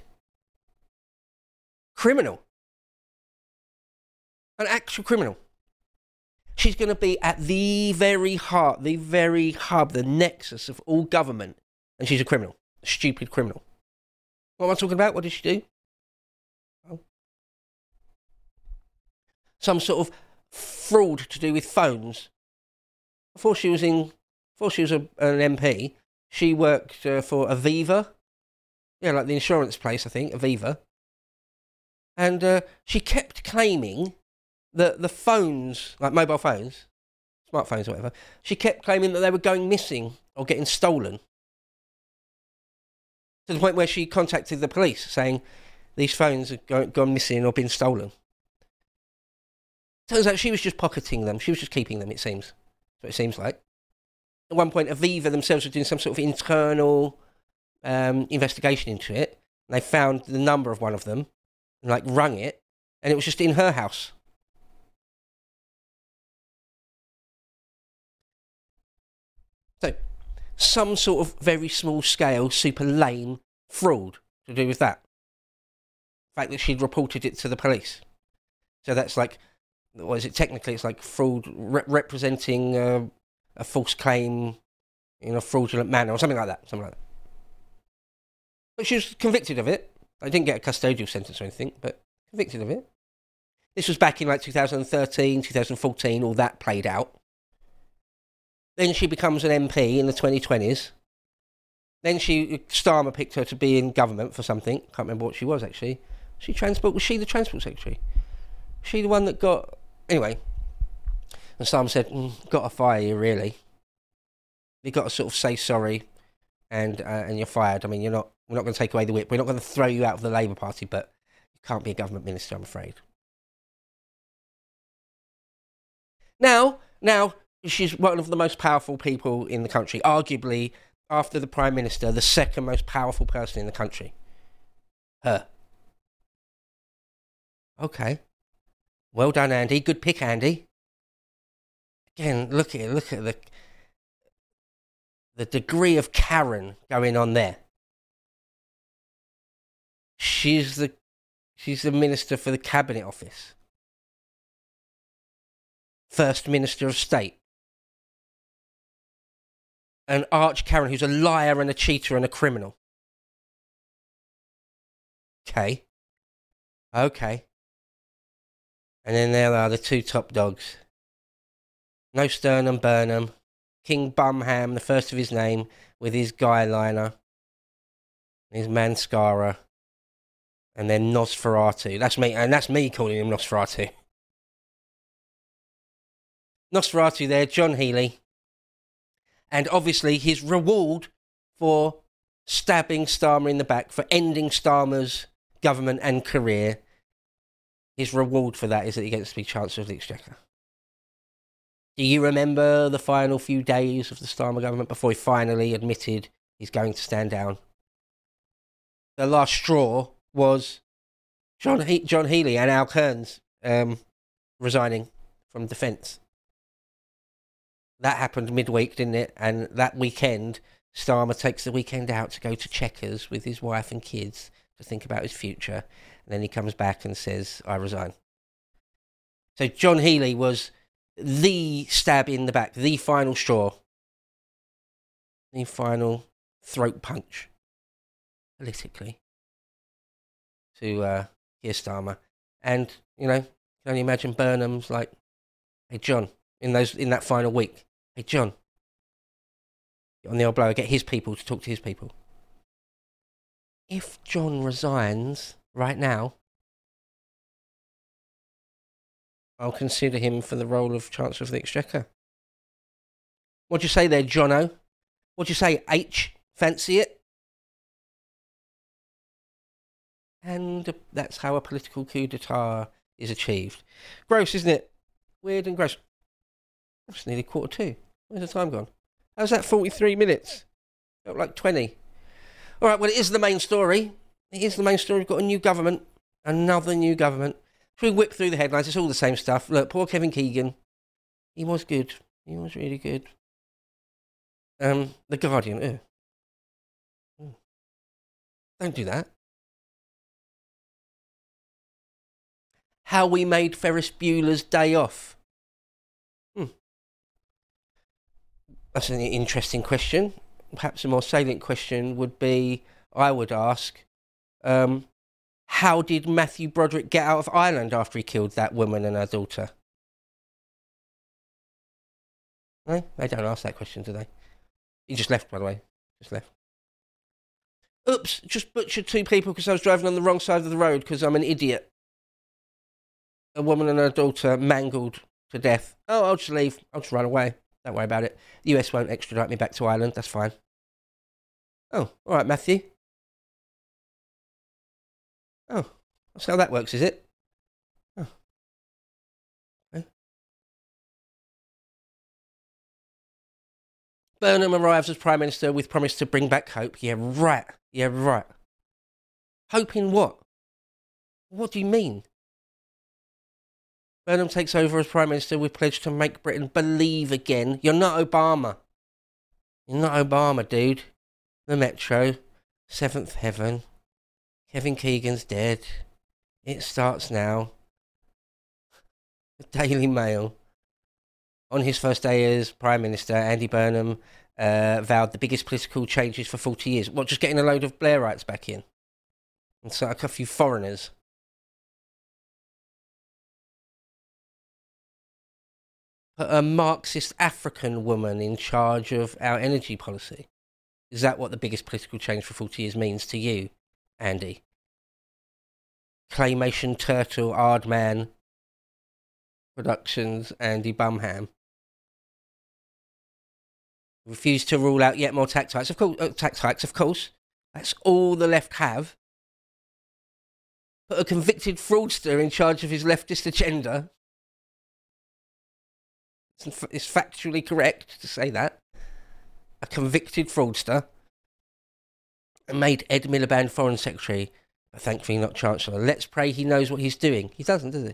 criminal, an actual criminal. She's going to be at the very heart, the very hub, the nexus of all government. And she's a criminal, a stupid criminal. What am I talking about? What did she do? Oh. Some sort of fraud to do with phones. Before she was in, before she was a, an M P, she worked uh, for Aviva. Yeah, like the insurance place, I think, Aviva. And uh, she kept claiming that the phones, like mobile phones, smartphones or whatever, she kept claiming that they were going missing or getting stolen. To the point where she contacted the police saying these phones have gone, gone missing or been stolen. Turns out she was just pocketing them. She was just keeping them, it seems. That's what it seems like. At one point, Aviva themselves were doing some sort of internal um, investigation into it. And they found the number of one of them and like rung it, and it was just in her house. So, some sort of very small scale, super lame fraud to do with that. The fact that she'd reported it to the police. So that's like, what is it? Technically, it's like fraud re- representing uh, a false claim in a fraudulent manner or something like that. Something like that. But she was convicted of it. I didn't get a custodial sentence or anything, but convicted of it. This was back in like two thousand thirteen, two thousand fourteen, all that played out. Then she becomes an M P in the twenty twenties. Then she, Starmer picked her to be in government for something. Can't remember what she was, actually. She transport, was she the transport secretary? Was she the one that got... Anyway. And Starmer said, mm, got to fire you, really. You've got to sort of say sorry and uh, and you're fired. I mean, you're not... We're not going to take away the whip. We're not going to throw you out of the Labour Party, but you can't be a government minister, I'm afraid. Now, now... She's one of the most powerful people in the country. Arguably, after the Prime Minister, the second most powerful person in the country. Her. Okay. Well done, Andy. Good pick, Andy. Again, look at it. Look at the, the degree of Karen going on there. She's the, she's the Minister for the Cabinet Office. First Minister of State. An arch Karen who's a liar and a cheater and a criminal. Okay. Okay. And then there are the two top dogs. No Sternum Burnham. King Bumham, the first of his name, with his guy liner. His Mascara. And then Nosferatu. That's me, and that's me calling him Nosferatu. Nosferatu there, John Healey. And obviously his reward for stabbing Starmer in the back, for ending Starmer's government and career, his reward for that is that he gets to be Chancellor of the Exchequer. Do you remember the final few days of the Starmer government before he finally admitted he's going to stand down? The last straw was John, he- John Healey and Al Kearns um, resigning from Defence. That happened midweek, didn't it? And that weekend, Starmer takes the weekend out to go to Chequers with his wife and kids to think about his future. And then he comes back and says, I resign. So John Healey was the stab in the back, the final straw. The final throat punch, politically, to uh, Keir Starmer. And, you know, you can only imagine Burnham's like, hey, John, in those in that final week, hey, John, get on the old blower, get his people to talk to his people. If John resigns right now, I'll consider him for the role of Chancellor of the Exchequer. What'd you say there, Jono? What'd you say, H? Fancy it? And that's how a political coup d'etat is achieved. Gross, isn't it? Weird and gross. It's nearly quarter two. Where's the time gone? How's that forty-three minutes? Felt like twenty. All right, well, it is the main story. It is the main story. We've got a new government. Another new government. Should we whip through the headlines? It's all the same stuff. Look, poor Kevin Keegan. He was good. He was really good. Um, The Guardian. Ew. Ew. Don't do that. How we made Ferris Bueller's Day Off. That's an interesting question. Perhaps a more salient question would be, I would ask, um, how did Matthew Broderick get out of Ireland after he killed that woman and her daughter? No, they don't ask that question, do they? He just left, by the way. Just left. Oops, just butchered two people because I was driving on the wrong side of the road because I'm an idiot. A woman and her daughter mangled to death. Oh, I'll just leave. I'll just run away. Don't worry about it. The U S won't extradite me back to Ireland. That's fine. Oh, all right, Matthew. Oh, that's how that works, is it? Oh. Okay. Burnham arrives as Prime Minister with promise to bring back hope. Yeah, right. Yeah, right. Hope in what? What do you mean? Burnham takes over as Prime Minister with pledge to make Britain believe again. You're not Obama. You're not Obama, dude. The Metro. Seventh Heaven. Kevin Keegan's dead. It starts now. The Daily Mail. On his first day as Prime Minister, Andy Burnham uh, vowed the biggest political changes for forty years. What, just getting a load of Blairites back in? And so a few foreigners. Put a Marxist African woman in charge of our energy policy. Is that what the biggest political change for forty years means to you, Andy? Claymation Turtle, Ardman Productions, Andy Bumham. Refused to rule out yet more tax hikes. Of course, uh, tax hikes, of course. That's all the left have. Put a convicted fraudster in charge of his leftist agenda. It's, it's factually correct to say that. A convicted fraudster. And made Ed Miliband Foreign Secretary, but thankfully not Chancellor. Let's pray he knows what he's doing. He doesn't, does he?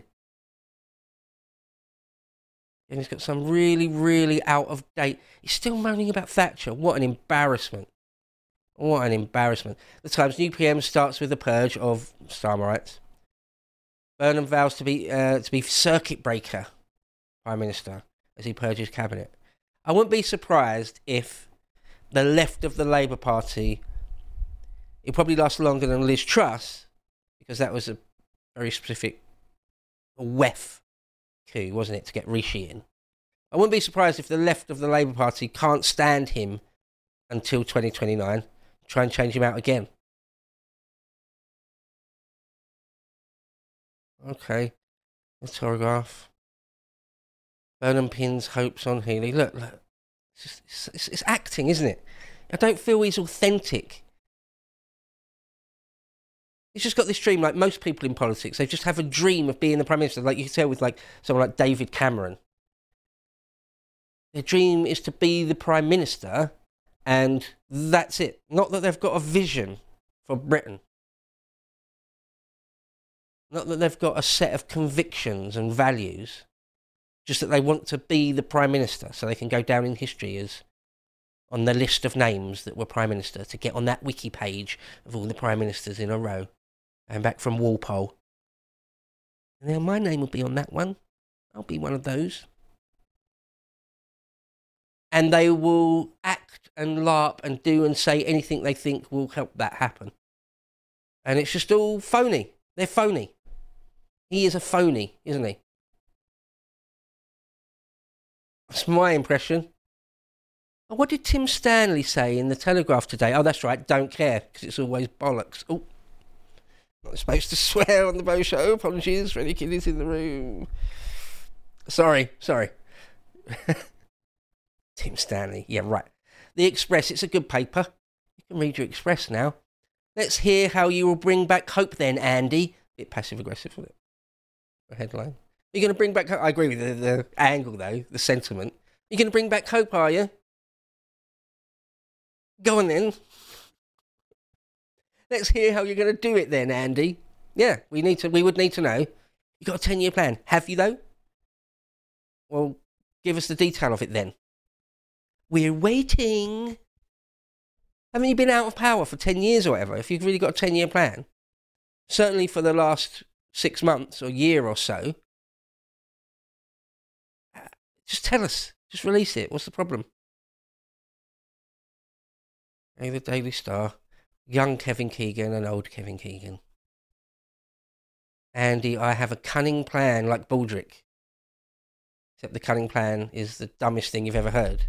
And he's got some really, really out of date. He's still moaning about Thatcher. What an embarrassment. What an embarrassment. The Times new P M starts with the purge of Starmerites. Burnham vows to be uh, to be circuit breaker Prime Minister as he purges cabinet. I wouldn't be surprised if the left of the Labour Party, it probably lasts longer than Liz Truss, because that was a very specific a W E F coup, wasn't it, to get Rishi in. I wouldn't be surprised if the left of the Labour Party can't stand him until twenty twenty-nine, try and change him out again. Okay, the Telegraph. Burnham pins hopes on Healey. Look, look, it's, just, it's, it's, it's acting, isn't it? I don't feel he's authentic. He's just got this dream, like most people in politics. They just have a dream of being the Prime Minister. Like you can tell with like someone like David Cameron. Their dream is to be the Prime Minister, and that's it. Not that they've got a vision for Britain. Not that they've got a set of convictions and values. Just that they want to be the Prime Minister so they can go down in history as on the list of names that were Prime Minister, to get on that wiki page of all the Prime Ministers in a row. And back from Walpole. And then my name will be on that one. I'll be one of those. And they will act and LARP and do and say anything they think will help that happen. And it's just all phony. They're phony. He is a phony, isn't he? That's my impression. What did Tim Stanley say in the Telegraph today? Oh, that's right, don't care, because it's always bollocks. Oh, not supposed to swear on the Bo Show. Apologies for any kiddies in the room. Sorry, sorry. Tim Stanley, yeah, right. The Express, it's a good paper. You can read your Express now. Let's hear how you will bring back hope then, Andy. Bit passive-aggressive, isn't it? A headline. You're going to bring back hope? I agree with the, the angle, though, the sentiment. You're going to bring back hope, are you? Go on, then. Let's hear how you're going to do it, then, Andy. Yeah, we need to. We would need to know. You got a ten-year plan. Have you, though? Well, give us the detail of it, then. We're waiting. Haven't you been out of power for ten years or whatever, if you've really got a ten-year plan? Certainly for the last six months or year or so. Just tell us. Just release it. What's the problem? Hey, the Daily Star. Young Kevin Keegan and old Kevin Keegan. Andy, I have a cunning plan like Baldrick. Except the cunning plan is the dumbest thing you've ever heard.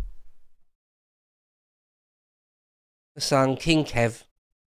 The Sun, King Kev.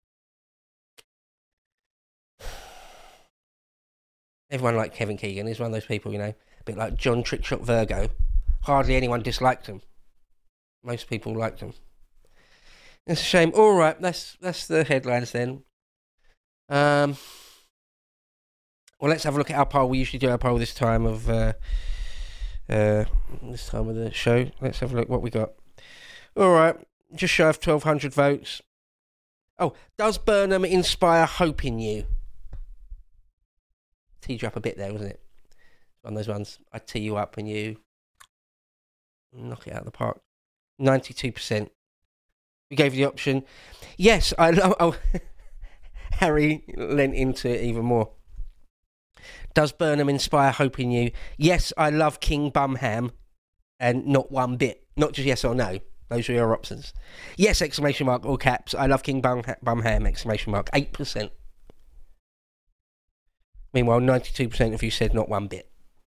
Everyone liked Kevin Keegan. He's one of those people, you know, a bit like John Trickshot Virgo. Hardly anyone disliked him. Most people liked him. It's a shame. All right, that's that's the headlines then. Um, well, let's have a look at our poll. We usually do our poll this time of uh, uh, this time of the show. Let's have a look what we got. All right, just shy of twelve hundred votes. Oh, does Burnham inspire hope in you? Teed you up a bit there, wasn't it? One of those ones I tee you up and you knock it out of the park. ninety-two percent. We gave you the option. Yes, I love... Oh, Harry lent into it even more. Does Burnham inspire hope in you? Yes, I love King Bumham. And not one bit. Not just yes or no. Those are your options. Yes, exclamation mark, all caps. I love King Bum- Bumham, exclamation mark. eight percent. Meanwhile, ninety-two percent of you said not one bit.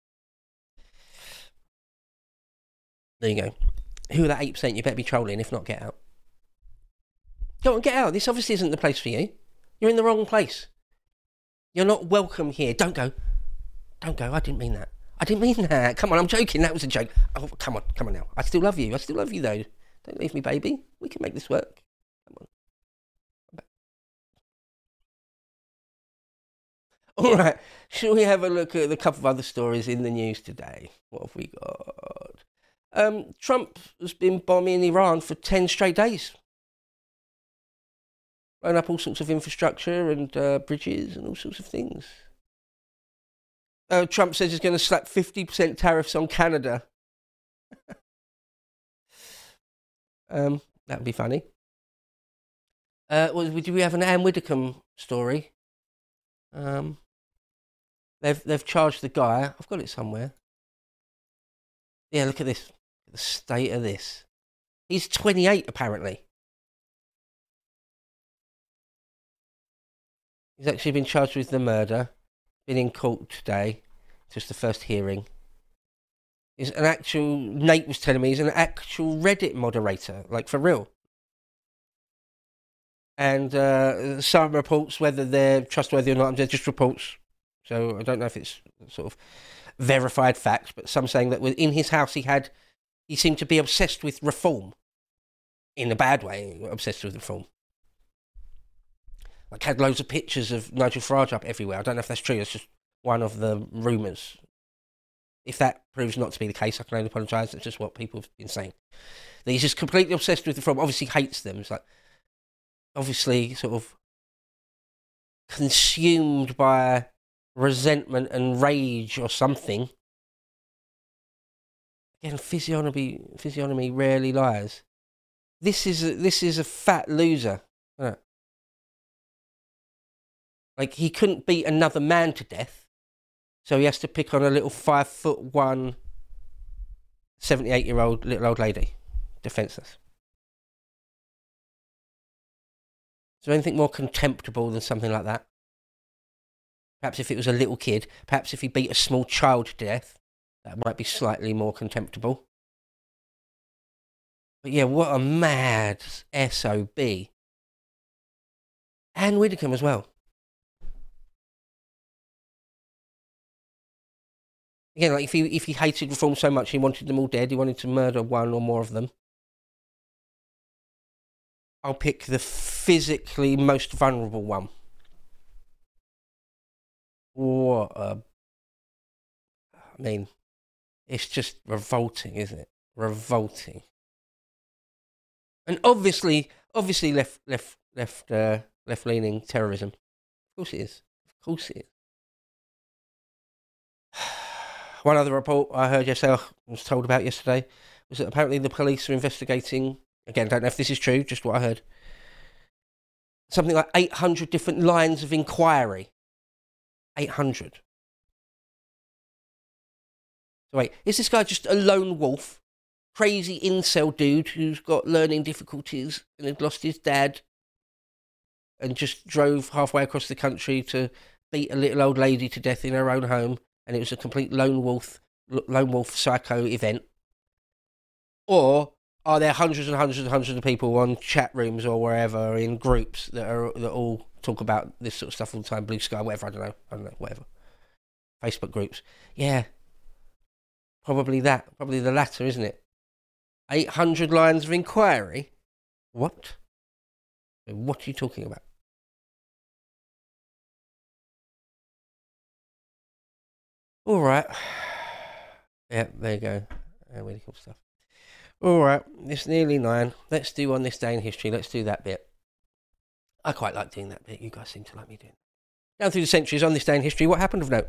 There you go. Who are that eight percent? You better be trolling, if not, get out. Go on, get out. This obviously isn't the place for you. You're in the wrong place. You're not welcome here. Don't go. Don't go. I didn't mean that. I didn't mean that. Come on, I'm joking. That was a joke. Oh, come on. Come on now. I still love you. I still love you, though. Don't leave me, baby. We can make this work. Come on. All right. Shall we have a look at a couple of other stories in the news today? What have we got? Um, Trump has been bombing Iran for ten straight days. Blowing up all sorts of infrastructure and uh, bridges and all sorts of things. Uh, Trump says he's going to slap fifty percent tariffs on Canada. um, that would be funny. Uh, well, do we have an Anne Widdecombe story? Um, they've they've charged the guy. I've got it somewhere. Yeah, look at this. The state of this. He's twenty-eight, apparently. He's actually been charged with the murder. Been in court today. Just the first hearing. He's an actual... Nate was telling me he's an actual Reddit moderator. Like, for real. And uh, some reports, whether they're trustworthy or not, they're just reports. So I don't know if it's sort of verified facts, but some saying that in his house he had... He seemed to be obsessed with reform. In a bad way, obsessed with reform. Like, had loads of pictures of Nigel Farage up everywhere. I don't know if that's true. It's just one of the rumours. If that proves not to be the case, I can only apologise. It's just what people have been saying. That he's just completely obsessed with reform. Obviously hates them. It's like, obviously sort of consumed by resentment and rage or something. Again, physiognomy, physiognomy rarely lies. This is a, this is a fat loser. Right. Like, he couldn't beat another man to death, so he has to pick on a little five foot one, seventy-eight year old little old lady, defenceless. Is there anything more contemptible than something like that? Perhaps if it was a little kid, perhaps if he beat a small child to death, that might be slightly more contemptible. But yeah, what a mad S O B. Anne Widdecombe as well. Again, like if he if he hated reform so much, he wanted them all dead. He wanted to murder one or more of them. I'll pick the physically most vulnerable one. What a... I mean, it's just revolting, isn't it? Revolting. And obviously, obviously left left left uh, left leaning terrorism. Of course it is. Of course it is. One other report I heard yesterday, I was told about yesterday, was that apparently the police are investigating, again, I don't know if this is true, just what I heard, something like eight hundred different lines of inquiry. eight hundred. So wait, is this guy just a lone wolf crazy incel dude who's got learning difficulties and had lost his dad and just drove halfway across the country to beat a little old lady to death in her own home, and it was a complete lone wolf, lone wolf psycho event? Or are there hundreds and hundreds and hundreds of people on chat rooms or wherever in groups that are that all talk about this sort of stuff all the time? Blue Sky, whatever, I don't know, I don't know, whatever. Facebook groups. Yeah, probably that, probably the latter, isn't it? eight hundred lines of inquiry? What? What are you talking about? All right. Yeah, there you go. Uh, really cool stuff. All right, it's nearly nine. Let's do On This Day in History. Let's do that bit. I quite like doing that bit. You guys seem to like me doing it. Down through the centuries, On This Day in History, what happened of note?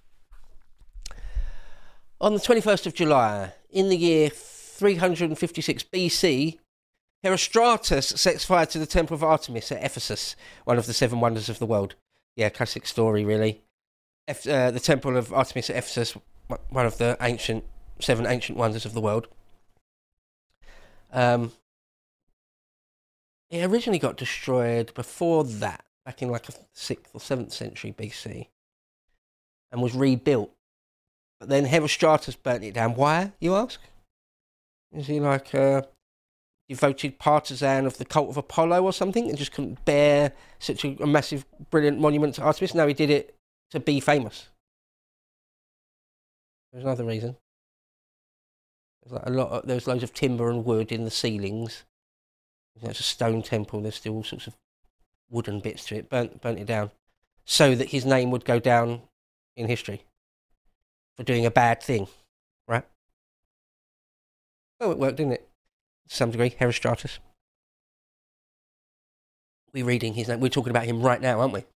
On the twenty-first of July, in the year three hundred fifty-six B C, Herostratus sets fire to the Temple of Artemis at Ephesus, one of the seven wonders of the world. Yeah, classic story, really. F- uh, the Temple of Artemis at Ephesus, one of the ancient seven ancient wonders of the world. Um, it originally got destroyed before that, back in like a sixth or seventh century B C, and was rebuilt. But then Herostratus burnt it down. Why, you ask? Is he like a devoted partisan of the cult of Apollo or something, and just couldn't bear such a, a massive, brilliant monument to Artemis? No, he did it to be famous. There's another reason. There's like a lot. Of, there's loads of timber and wood in the ceilings. It's a stone temple. There's still all sorts of wooden bits to it. Burnt, burnt it down, so that his name would go down in history for doing a bad thing, right? Oh, it worked, didn't it? To some degree, Herostratus. We're reading his name. We're talking about him right now, aren't we?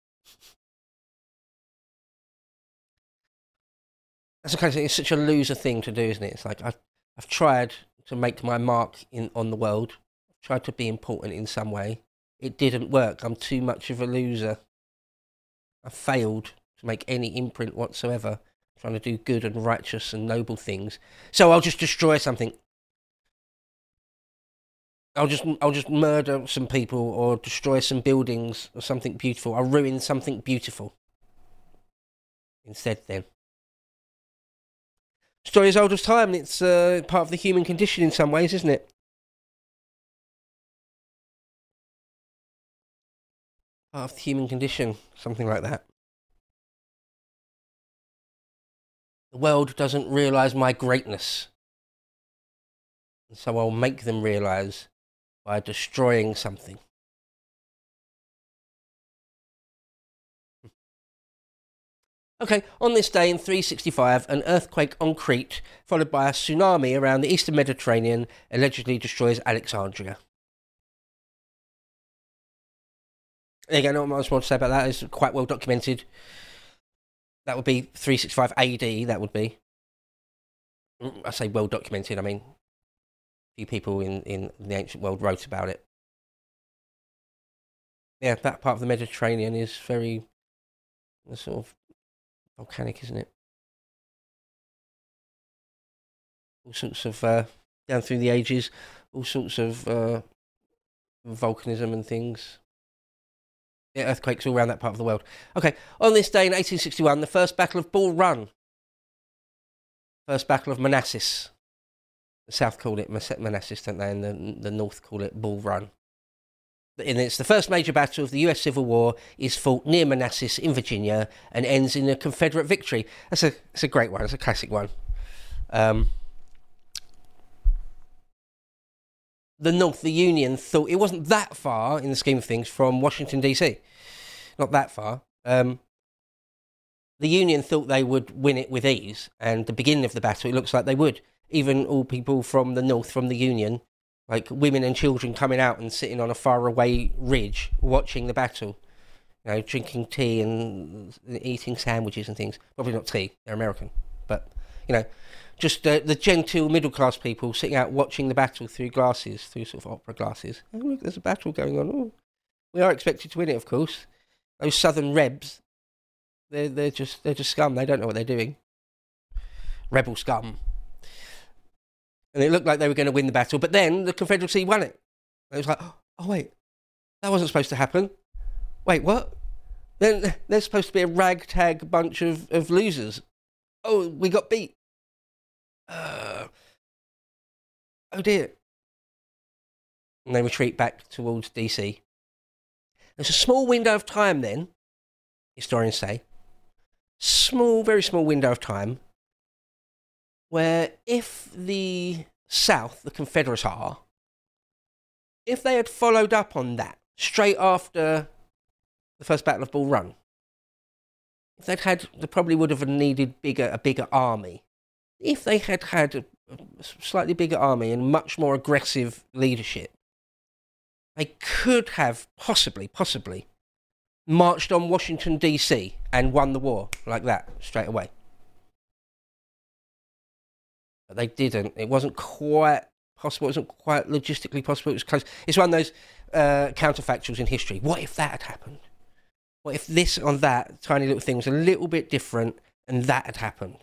That's the kind of thing. It's such a loser thing to do, isn't it? It's like I've I've tried to make my mark in on the world. I've tried to be important in some way. It didn't work. I'm too much of a loser. I failed to make any imprint whatsoever, trying to do good and righteous and noble things. So I'll just destroy something. I'll just I'll just murder some people or destroy some buildings or something beautiful. I'll ruin something beautiful instead then. Story as old as time. It's uh, part of the human condition in some ways, isn't it? Part of the human condition, something like that. The world doesn't realise my greatness, and so I'll make them realise by destroying something. Okay, on this day in three sixty-five, an earthquake on Crete, followed by a tsunami around the eastern Mediterranean, allegedly destroys Alexandria. There you go, not much more to say about that. It's quite well documented. That would be three sixty-five A D, that would be. I say well documented, I mean, a few people in, in the ancient world wrote about it. Yeah, that part of the Mediterranean is very sort of volcanic, isn't it? All sorts of, uh, down through the ages, all sorts of uh, volcanism and things. Yeah, earthquakes all around that part of the world. Okay, on this day in eighteen sixty-one, the first Battle of Bull Run. First Battle of Manassas. The South call it Manassas, don't they? And the, the North call it Bull Run. And it's the first major battle of the U S Civil War, is fought near Manassas in Virginia and ends in a Confederate victory. That's a that's a great one. It's a classic one. Um, the North, the Union, thought it wasn't that far in the scheme of things from Washington, D C. Not that far. Um, the Union thought they would win it with ease, and the beginning of the battle, it looks like they would. Even all people from the North, from the Union, like women and children coming out and sitting on a faraway ridge watching the battle, you know, drinking tea and eating sandwiches and things. Probably not tea, they're American. But, you know, just uh, the genteel middle-class people sitting out watching the battle through glasses, through sort of opera glasses. Oh, look, there's a battle going on. Oh, we are expected to win it, of course. Those southern rebs, they're, they're, just, they're just scum. They don't know what they're doing. Rebel scum. And it looked like they were going to win the battle, but then the Confederacy won it. It was like, oh, wait, that wasn't supposed to happen. Wait, what? Then there's supposed to be a ragtag bunch of, of losers. Oh, we got beat. Uh, oh, dear. And they retreat back towards D C. There's a small window of time then, historians say, small, very small window of time, where if the South, the Confederates are, if they had followed up on that straight after the First Battle of Bull Run, if they'd had, they probably would have needed bigger, a bigger army. If they had had a, a slightly bigger army and much more aggressive leadership, they could have possibly, possibly marched on Washington, D C and won the war like that straight away. But they didn't. It wasn't quite possible. It wasn't quite logistically possible. It was close. It's one of those uh, counterfactuals in history. What if that had happened? What if this on that tiny little thing was a little bit different and that had happened?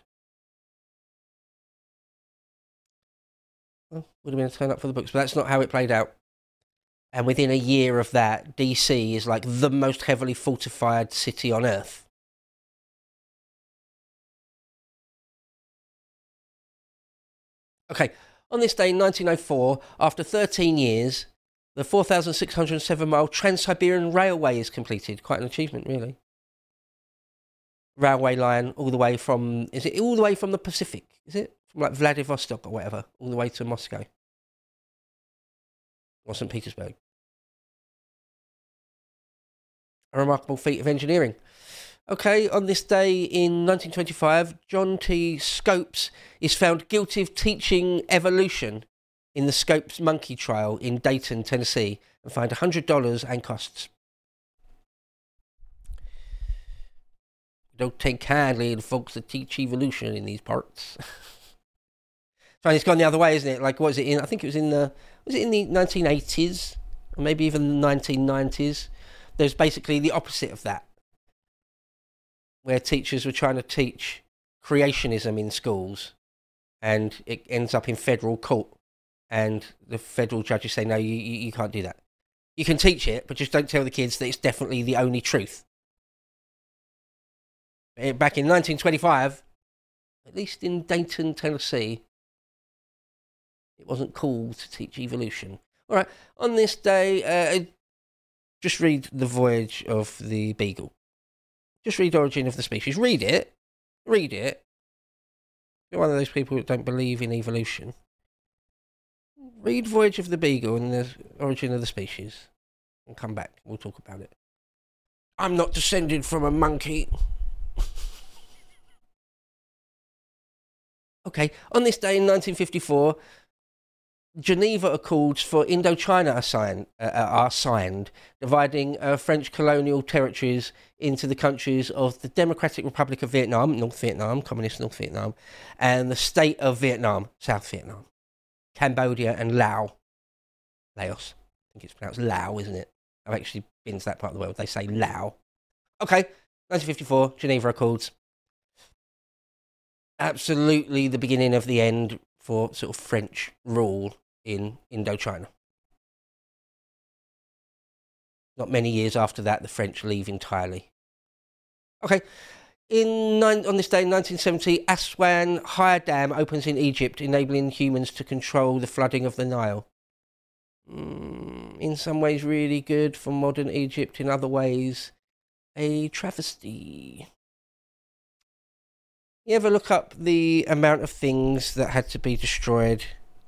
Well, would have been a turn up for the books, but that's not how it played out. And within a year of that, D C is like the most heavily fortified city on Earth. Okay, on this day in nineteen oh four, after thirteen years, the four thousand six hundred seven mile Trans-Siberian Railway is completed. Quite an achievement, really. Railway line all the way from, is it all the way from the Pacific? Is it? From like Vladivostok or whatever, all the way to Moscow. Or Saint Petersburg. A remarkable feat of engineering. Okay, on this day in nineteen twenty-five, John T. Scopes is found guilty of teaching evolution in the Scopes monkey trial in Dayton, Tennessee, and fined one hundred dollars and costs. Don't take kindly to folks that teach evolution in these parts. So it's gone the other way, isn't it? Like, what was it in? I think it was in the, was it in the nineteen eighties? Or maybe even the nineteen nineties? There's basically the opposite of that, where teachers were trying to teach creationism in schools, and it ends up in federal court, and the federal judges say, no, you, you, you can't do that. You can teach it, but just don't tell the kids that it's definitely the only truth. Back in nineteen twenty-five, at least in Dayton, Tennessee, it wasn't cool to teach evolution. All right, on this day, uh, just read The Voyage of the Beagle. Just read Origin of the Species. Read it. Read it. You're one of those people that don't believe in evolution. Read Voyage of the Beagle and the Origin of the Species. And come back. We'll talk about it. I'm not descended from a monkey. Okay, on this day in nineteen fifty-four, Geneva Accords for Indochina are signed, uh, are signed dividing uh, French colonial territories into the countries of the Democratic Republic of Vietnam, North Vietnam, Communist North Vietnam, and the State of Vietnam, South Vietnam, Cambodia and Laos. Laos. I think it's pronounced Lao, isn't it? I've actually been to that part of the world. They say Lao. Okay, nineteen fifty-four, Geneva Accords. Absolutely the beginning of the end for sort of French rule in Indochina. Not many years after that, the French leave entirely. Okay, in nine, on this day in nineteen seventy, Aswan High Dam opens in Egypt, enabling humans to control the flooding of the Nile. Mm, in some ways really good for modern Egypt, in other ways a travesty. You ever look up the amount of things that had to be destroyed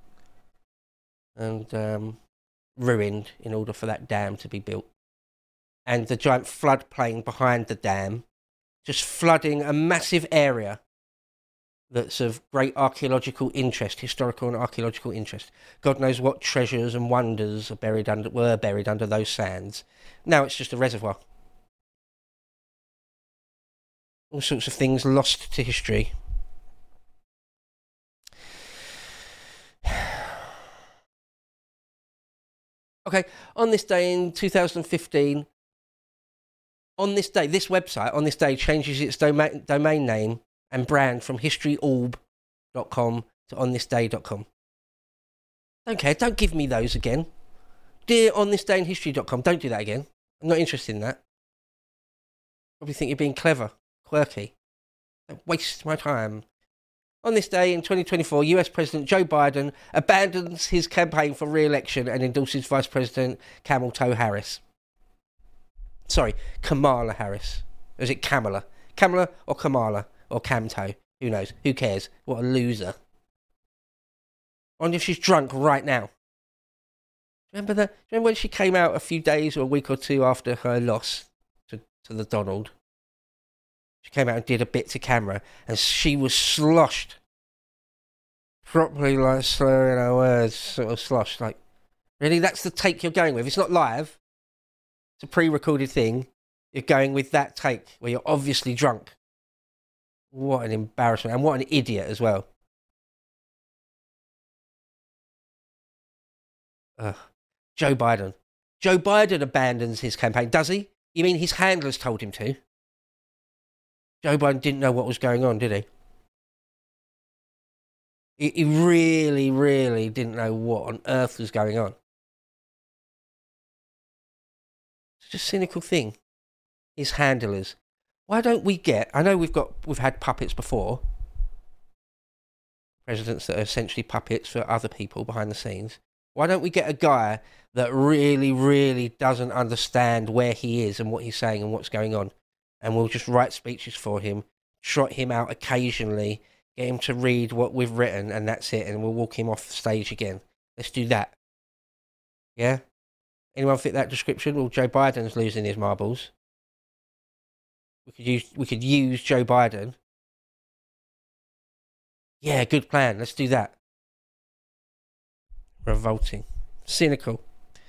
and um, ruined in order for that dam to be built? And the giant floodplain behind the dam, just flooding a massive area that's of great archaeological interest, historical and archaeological interest. God knows what treasures and wonders are buried under, were buried under those sands. Now it's just a reservoir. All sorts of things lost to history. Okay, on this day in two thousand fifteen, on this day, this website, on this day, changes its domain, domain name and brand from history orb dot com to on this day dot com. Don't care. Don't give me those again. Dear on this day in history dot com, don't do that again. I'm not interested in that. Probably think you're being clever, quirky. Don't waste my time. On this day in twenty twenty-four, U S President Joe Biden abandons his campaign for re-election and endorses Vice President Kamala Toe Harris. Sorry, Kamala Harris. Or is it Kamala? Kamala or Kamala or Camto? Who knows? Who cares? What a loser. I wonder if she's drunk right now. Remember that? Remember when she came out a few days or a week or two after her loss to, to the Donald? She came out and did a bit to camera, and she was sloshed. Properly, like, slurring her words, sort of sloshed. Like, really? That's the take you're going with? It's not live. It's a pre-recorded thing. You're going with that take where you're obviously drunk. What an embarrassment. And what an idiot as well. Ugh. Joe Biden. Joe Biden abandons his campaign, does he? You mean his handlers told him to? Joe Biden didn't know what was going on, did he? He, he really, really didn't know what on earth was going on. It's just a cynical thing. His handlers. Why don't we get... I know we've got we've had puppets before. Presidents that are essentially puppets for other people behind the scenes. Why don't we get a guy that really, really doesn't understand where he is and what he's saying and what's going on? And we'll just write speeches for him, trot him out occasionally, get him to read what we've written, and that's it, and we'll walk him off the stage again. Let's do that. Yeah? Anyone fit that description? Well, Joe Biden's losing his marbles. We could use we could use Joe Biden. Yeah, good plan. Let's do that. Revolting. Cynical.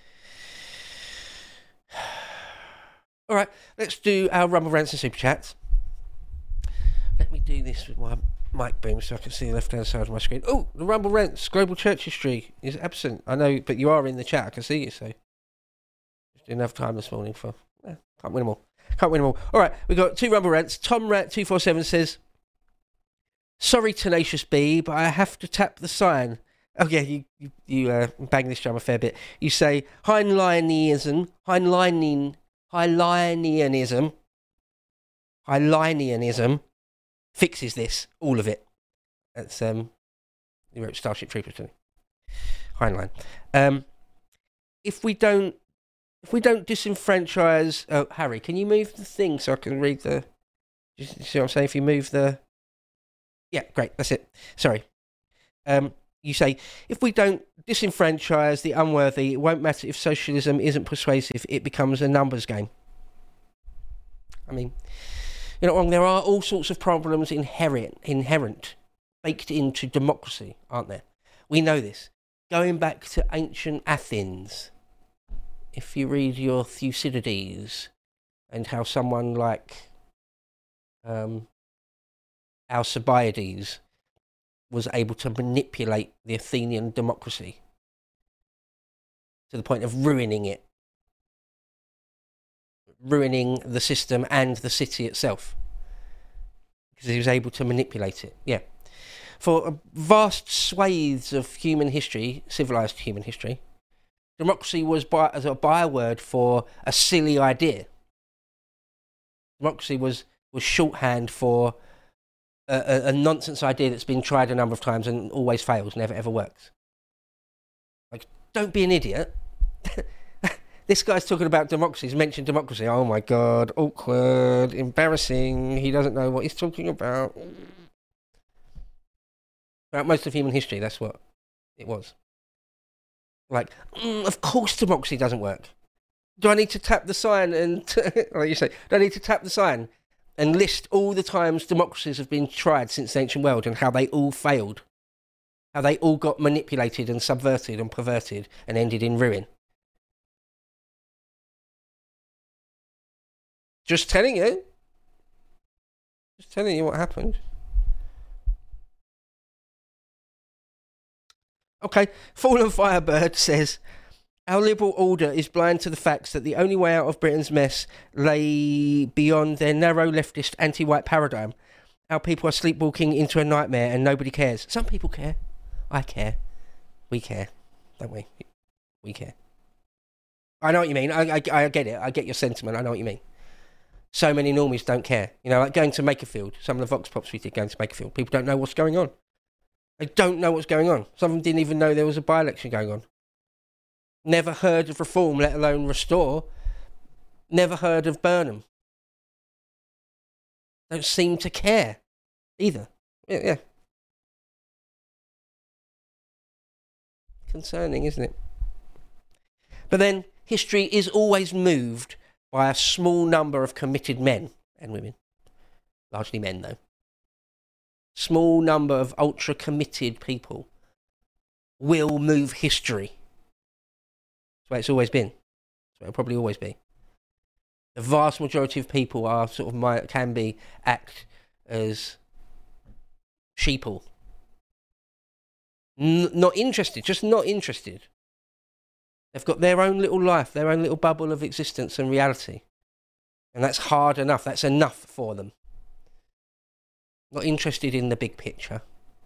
All right, let's do our Rumble Rants and Super Chats. Let me do this with my mic boom so I can see the left-hand side of my screen. Oh, the Rumble Rants Global Church History is absent. I know, but you are in the chat. I can see you, so... Just didn't have time this morning for... Eh, can't win them all. Can't win them all. All right, we've got two Rumble Rants. Tom Rat two four seven says... Sorry, Tenacious B, but I have to tap the sign. Oh, yeah, you you, you uh, bang this drum a fair bit. You say Heinleinianism, Heinleinin, Heinleinianism, Heinleinianism fixes this, all of it. That's, um, he wrote Starship Troopers, didn't he? Heinlein. Um, if we don't, if we don't disenfranchise, oh, Harry, can you move the thing so I can read the, you see what I'm saying? If you move the, yeah, great, that's it. Sorry. Um, You say, if we don't disenfranchise the unworthy, it won't matter if socialism isn't persuasive, it becomes a numbers game. I mean, you're not wrong, there are all sorts of problems inherent, inherent, baked into democracy, aren't there? We know this. Going back to ancient Athens, if you read your Thucydides, and how someone like um, Alcibiades was able to manipulate the Athenian democracy to the point of ruining it. Ruining the system and the city itself. Because he was able to manipulate it, yeah. For vast swathes of human history, civilised human history, democracy was by, as a byword for a silly idea. Democracy was, was shorthand for A, a nonsense idea that's been tried a number of times and always fails, never ever works. Like, don't be an idiot. This guy's talking about democracy. He's mentioned democracy. Oh my God, awkward, embarrassing. He doesn't know what he's talking about. About most of human history, that's what it was. Like, mm, of course democracy doesn't work. Do I need to tap the sign and, like you say, do I need to tap the sign and list all the times democracies have been tried since the ancient world and how they all failed? How they all got manipulated and subverted and perverted and ended in ruin? Just telling you. Just telling you what happened. Okay, Fallen Firebird says, our liberal order is blind to the facts that the only way out of Britain's mess lay beyond their narrow leftist anti-white paradigm. Our people are sleepwalking into a nightmare and nobody cares. Some people care. I care. We care. don't we? We care. I know what you mean. I, I, I get it. I get your sentiment. I know what you mean. So many normies don't care. You know, like going to Makerfield. Some of the Vox Pops we did going to Makerfield. People don't know what's going on. They don't know what's going on. Some of them didn't even know there was a by-election going on. Never heard of Reform, let alone Restore. Never heard of Burnham. Don't seem to care either. Yeah, yeah. Concerning, isn't it? But then history is always moved by a small number of committed men and women. Largely men, though. Small number of ultra committed people will move history. That's the way it's always been. That's the way it'll probably always be. The vast majority of people are sort of might can be act as sheeple. N- not interested, just not interested. They've got their own little life, their own little bubble of existence and reality. And that's hard enough. That's enough for them. Not interested in the big picture.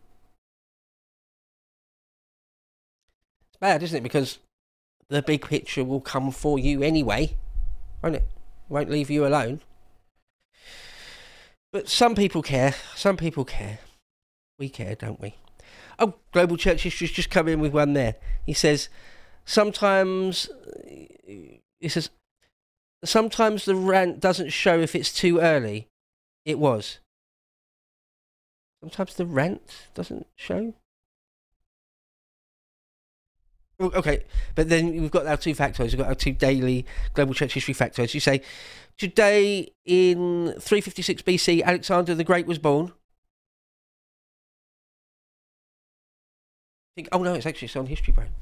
It's bad, isn't it? Because the big picture will come for you anyway, won't it? Won't leave you alone. But some people care. Some people care. We care, don't we? Oh, Global Church History's just come in with one there. He says, sometimes, he says, sometimes the rant doesn't show if it's too early. It was. Sometimes the rant doesn't show. Okay, but then we've got our two factoids. We've got our two daily Global Church History factoids. You say, today in three fifty-six B C, Alexander the Great was born. Think, oh no, it's actually it's on History Bro.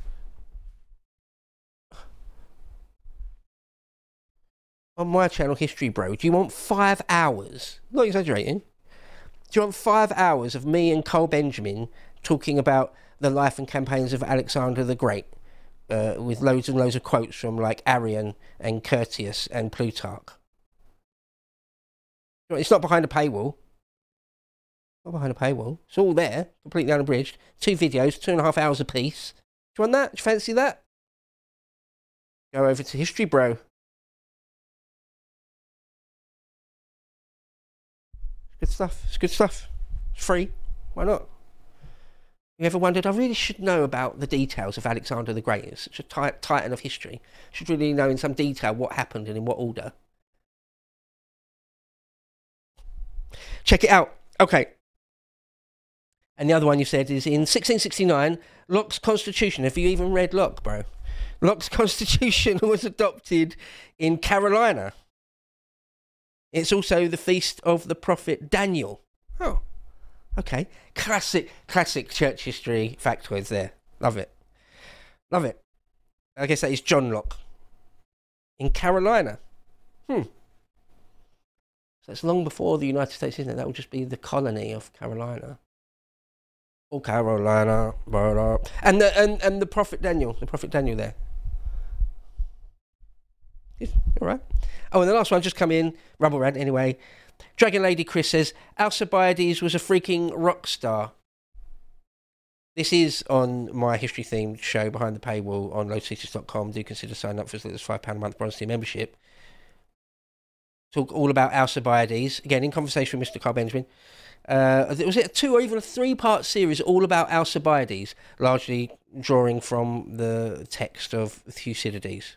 On my channel, History Bro, do you want five hours? Not exaggerating. Do you want five hours of me and Carl Benjamin talking about the life and campaigns of Alexander the Great, uh, with loads and loads of quotes from like Arrian and Curtius and Plutarch? It's not behind a paywall. Not behind a paywall. It's all there, completely unabridged. Two videos, two and a half hours a piece. Do you want that? Do you fancy that? Go over to History Bro. Good stuff. It's good stuff. It's free. Why not? You ever wondered, I really should know about the details of Alexander the Great. It's such a tit- titan of history. I should really know in some detail what happened and in what order. Check it out. Okay. And the other one you said is in sixteen sixty-nine, Locke's Constitution. Have you even read Locke, bro? Locke's Constitution was adopted in Carolina. It's also the feast of the prophet Daniel. Oh, okay. Classic, classic church history factoids there. Love it. Love it. I guess that is John Locke. In Carolina. Hmm. So it's long before the United States, isn't it? That will just be the colony of Carolina. Oh, Carolina. Blah, blah. And the, and, and the prophet Daniel. The prophet Daniel there. All right. Oh, and the last one just come in. Rubble Rant, anyway. Dragon Lady Chris says, Alcibiades was a freaking rock star. This is on my history-themed show behind the paywall on load seekers dot com. Do consider signing up for as little as five pounds a month bronze tier membership. Talk all about Alcibiades. Again, in conversation with Mister Carl Benjamin. Uh, was it a two or even a three-part series all about Alcibiades, largely drawing from the text of Thucydides.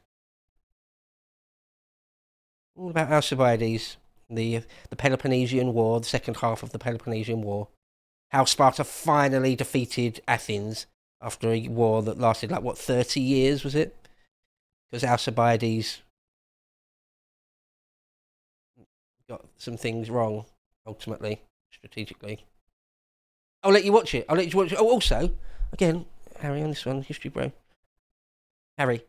All about Alcibiades, the the Peloponnesian War, the second half of the Peloponnesian War. How Sparta finally defeated Athens after a war that lasted, like, what, thirty years, was it? Because Alcibiades got some things wrong, ultimately, strategically. I'll let you watch it. I'll let you watch it. Oh, also, again, Harry on this one, History Bro. Harry.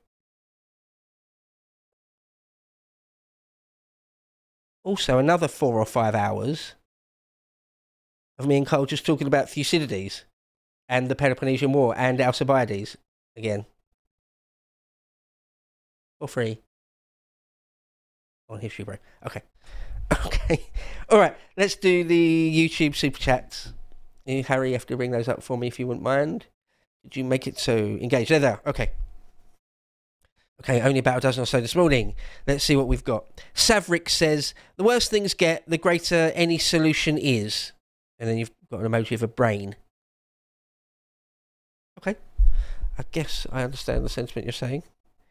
Also, another four or five hours of me and Cole just talking about Thucydides and the Peloponnesian War and Alcibiades again. For free. On History Bro. Okay. Okay. All right. Let's do the YouTube Super Chats. You, Harry, you have to bring those up for me if you wouldn't mind. Did you make it so engaged? There, there. Okay. Okay, only about a dozen or so this morning. Let's see what we've got. Savrik says, the worse things get, the greater any solution is. And then you've got an emoji of a brain. Okay. I guess I understand the sentiment you're saying.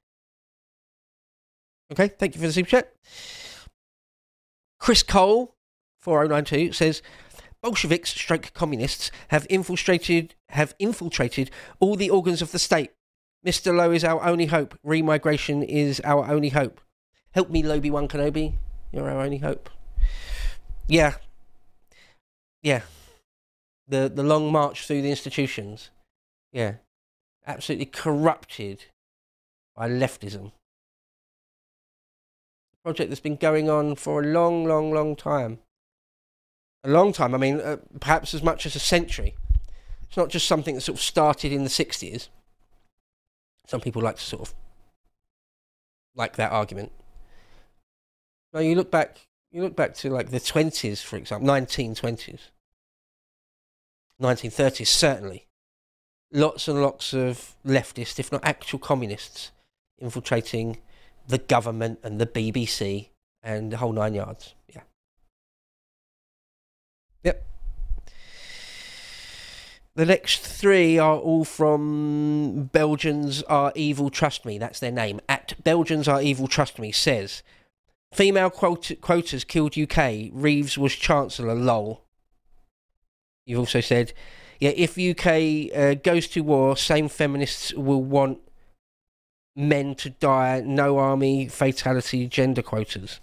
Okay, thank you for the super chat. Chris Cole, four oh nine two, says, Bolsheviks stroke communists have infiltrated have infiltrated all the organs of the state. Mister Lowe is our only hope. Remigration is our only hope. Help me, Obi-Wan Kenobi. You're our only hope. Yeah. Yeah. The the long march through the institutions. Yeah. Absolutely corrupted by leftism. A project that's been going on for a long, long, long time. A long time. I mean, uh, perhaps as much as a century. It's not just something that sort of started in the sixties. Some people like to sort of like that argument. Now you look back, you look back to like the twenties, for example, nineteen twenties, nineteen thirties, certainly. Lots and lots of leftists, if not actual communists, infiltrating the government and the B B C and the whole nine yards. Yeah. Yep. The next three are all from Belgians Are Evil, Trust Me. That's their name. At Belgians Are Evil, Trust Me says, female quota- quotas killed U K. Reeves was Chancellor, lol. You've also said, yeah, if U K uh, goes to war, same feminists will want men to die, no army, fatality, gender quotas.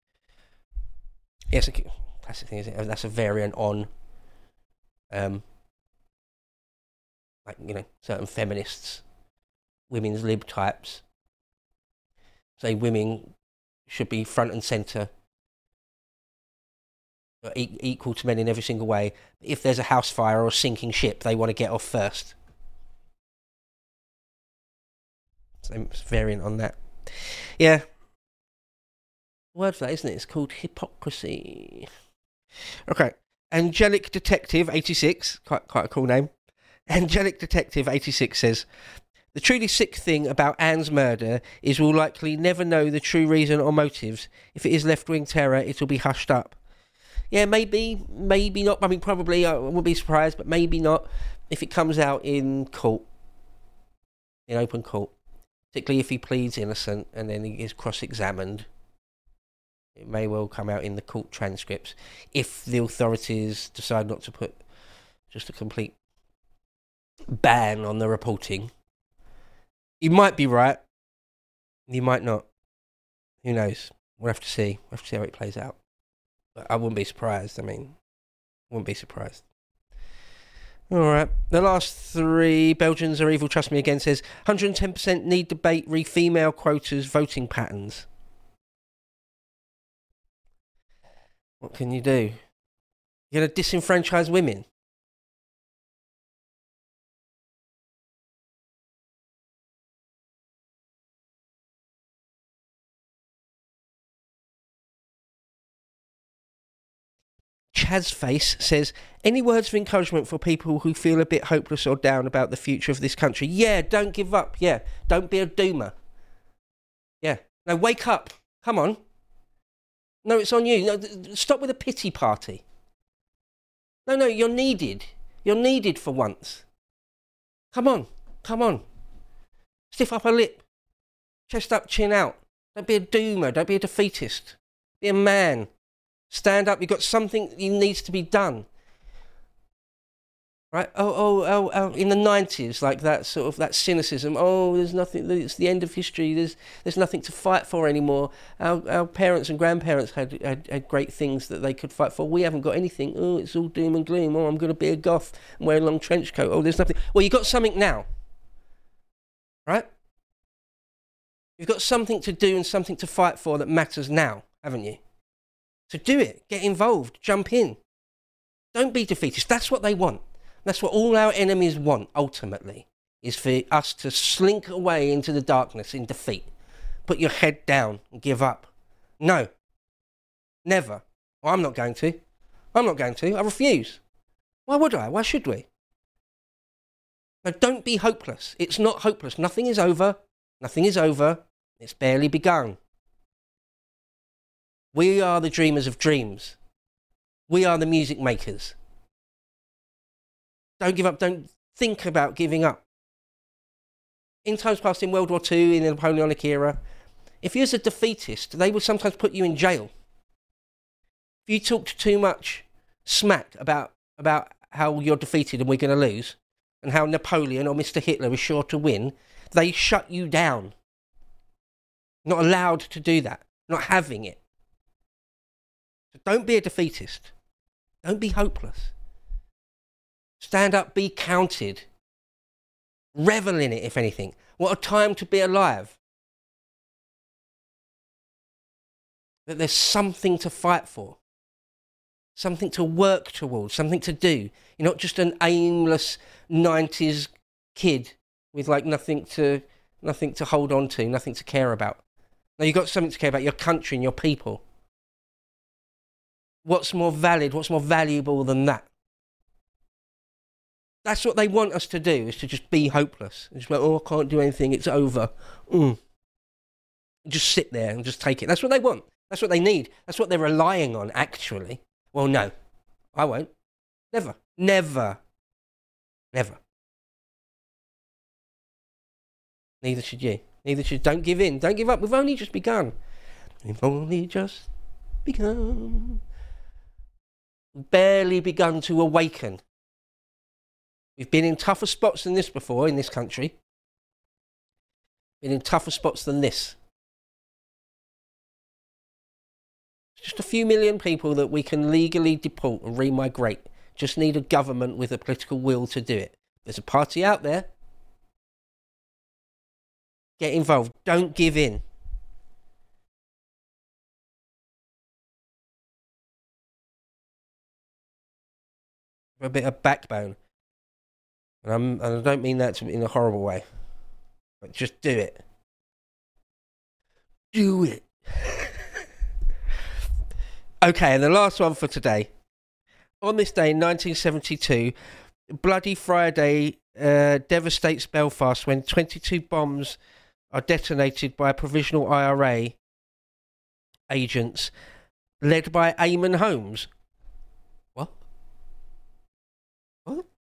Yes, that's the thing, isn't it? That's a variant on... Um, like, you know, certain feminists, women's lib types, say women should be front and centre, e- equal to men in every single way. If there's a house fire or a sinking ship, they want to get off first. So it's variant on that. Yeah. Word for that, isn't it? It's called hypocrisy. Okay. Angelic Detective eighty-six, quite quite a cool name. Angelic Detective eighty-six says, the truly sick thing about Anne's murder is we'll likely never know the true reason or motives. If it is left-wing terror, it'll be hushed up. Yeah, maybe, maybe not. I mean, probably, I wouldn't be surprised, but maybe not if it comes out in court, in open court. Particularly if he pleads innocent and then he is cross-examined. It may well come out in the court transcripts if the authorities decide not to put just a complete ban on the reporting. You might be right. You might not. Who knows? We'll have to see. We'll have to see how it plays out. But I wouldn't be surprised. I mean, wouldn't be surprised. All right. The last three, Belgians Are Evil, Trust Me Again, says one hundred ten percent need debate re female quotas voting patterns. What can you do? You're going to disenfranchise women? Chazface says, any words of encouragement for people who feel a bit hopeless or down about the future of this country? Yeah, don't give up. Yeah, don't be a doomer. Yeah, no, wake up. Come on. No, it's on you. No, stop with a pity party. No, no, you're needed. You're needed for once. Come on, come on. Stiff upper lip. Chest up, chin out. Don't be a doomer. Don't be a defeatist. Be a man. Stand up. You've got something that needs to be done. Right? Oh, oh, oh, oh. In the nineties, like that sort of that cynicism. Oh, there's nothing. It's the end of history. There's there's nothing to fight for anymore. Our our parents and grandparents had, had had great things that they could fight for. We haven't got anything. Oh, it's all doom and gloom. Oh, I'm going to be a goth and wear a long trench coat. Oh, there's nothing. Well, you've got something now. Right? You've got something to do and something to fight for that matters now, haven't you? So do it. Get involved. Jump in. Don't be defeatist. That's what they want. That's what all our enemies want, ultimately, is for us to slink away into the darkness in defeat. Put your head down and give up. No. Never. Well, I'm not going to. I'm not going to. I refuse. Why would I? Why should we? So don't be hopeless. It's not hopeless. Nothing is over. Nothing is over. It's barely begun. We are the dreamers of dreams. We are the music makers. Don't give up. Don't think about giving up. In times past, in World War Two, in the Napoleonic era, if you was a defeatist, they would sometimes put you in jail. If you talked too much smack about, about how you're defeated and we're going to lose, and how Napoleon or Mister Hitler is sure to win, they shut you down. Not allowed to do that. Not having it. So don't be a defeatist. Don't be hopeless. Stand up, be counted. Revel in it, if anything. What a time to be alive. That there's something to fight for. Something to work towards, something to do. You're not just an aimless nineties kid with like nothing to nothing to hold on to, nothing to care about. No, you've got something to care about, your country and your people. What's more valid, what's more valuable than that? That's what they want us to do, is to just be hopeless. It's like, oh, I can't do anything, it's over. Mm. Just sit there and just take it. That's what they want. That's what they need. That's what they're relying on, actually. Well, no, I won't. Never. Never. Never. Neither should you. Neither should. Don't give in. Don't give up. We've only just begun. We've only just begun. Barely begun to awaken. We've been in tougher spots than this before in this country. Been in tougher spots than this. Just a few million people that we can legally deport and remigrate. Just need a government with a political will to do it. There's a party out there. Get involved. Don't give in. A bit of backbone. And, I'm, and I don't mean that in a horrible way. But just do it. Do it. Okay, and the last one for today. On this day in nineteen seventy-two, Bloody Friday uh, devastates Belfast when twenty-two bombs are detonated by provisional I R A agents led by Eamon Holmes. What? What?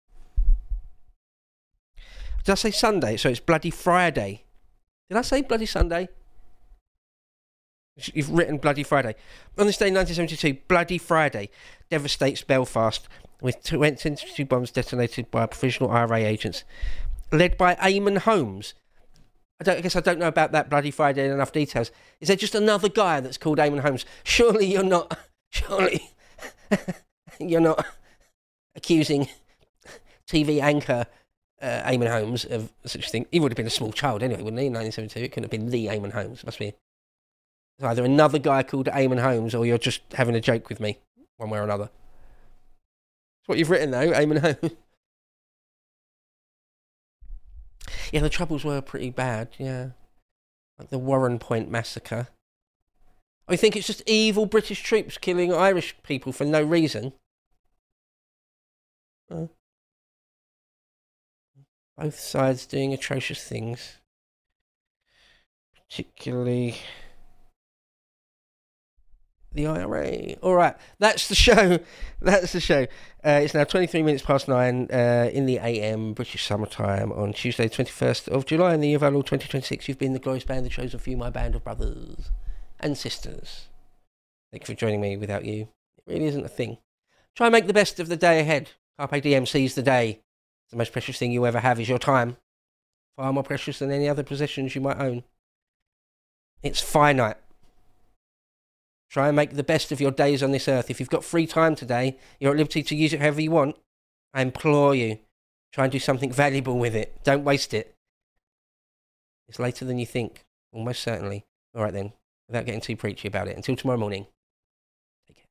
Did I say Sunday? So it's Bloody Friday. Did I say Bloody Sunday? You've written Bloody Friday. On this day in nineteen seventy-two, Bloody Friday devastates Belfast with twenty-two bombs detonated by provisional I R A agents led by Eamon Holmes. I, don't, I guess I don't know about that Bloody Friday in enough details. Is there just another guy that's called Eamon Holmes? Surely you're not... Surely you're not accusing T V anchor uh, Eamon Holmes of such a thing. He would have been a small child anyway, wouldn't he, in nineteen seventy-two? It couldn't have been the Eamon Holmes. It must be... It's either another guy called Eamon Holmes or you're just having a joke with me, one way or another. That's what you've written, though, Eamon Holmes. Yeah, the Troubles were pretty bad, yeah. Like the Warren Point massacre. I think it's just evil British troops killing Irish people for no reason. Uh, both sides doing atrocious things. Particularly... the I R A. All right, that's the show. That's the show. Uh, it's now twenty-three minutes past nine uh, in the A M, British summertime, on Tuesday, twenty-first of July in the year of our Lord twenty twenty-six. You've been the Glorious Band, the chosen few, my band of brothers and sisters. Thank you for joining me. Without you, it really isn't a thing. Try and make the best of the day ahead. Carpe diem, seize the day. The most precious thing you ever have is your time. Far more precious than any other possessions you might own. It's finite. Try and make the best of your days on this earth. If you've got free time today, you're at liberty to use it however you want. I implore you, try and do something valuable with it. Don't waste it. It's later than you think, almost certainly. All right then, without getting too preachy about it. Until tomorrow morning. Take care.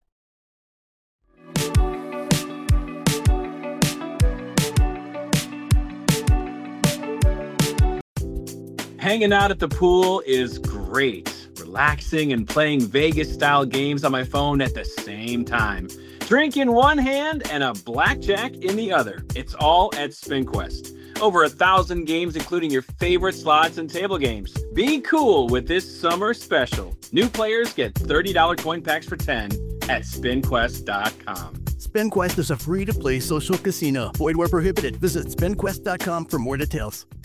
Hanging out at the pool is great. Relaxing and playing Vegas-style games on my phone at the same time. Drink in one hand and a blackjack in the other. It's all at SpinQuest. Over a thousand games, including your favorite slots and table games. Be cool with this summer special. New players get thirty dollars coin packs for ten at spin quest dot com. SpinQuest is a free-to-play social casino. Void where prohibited. Visit spin quest dot com for more details.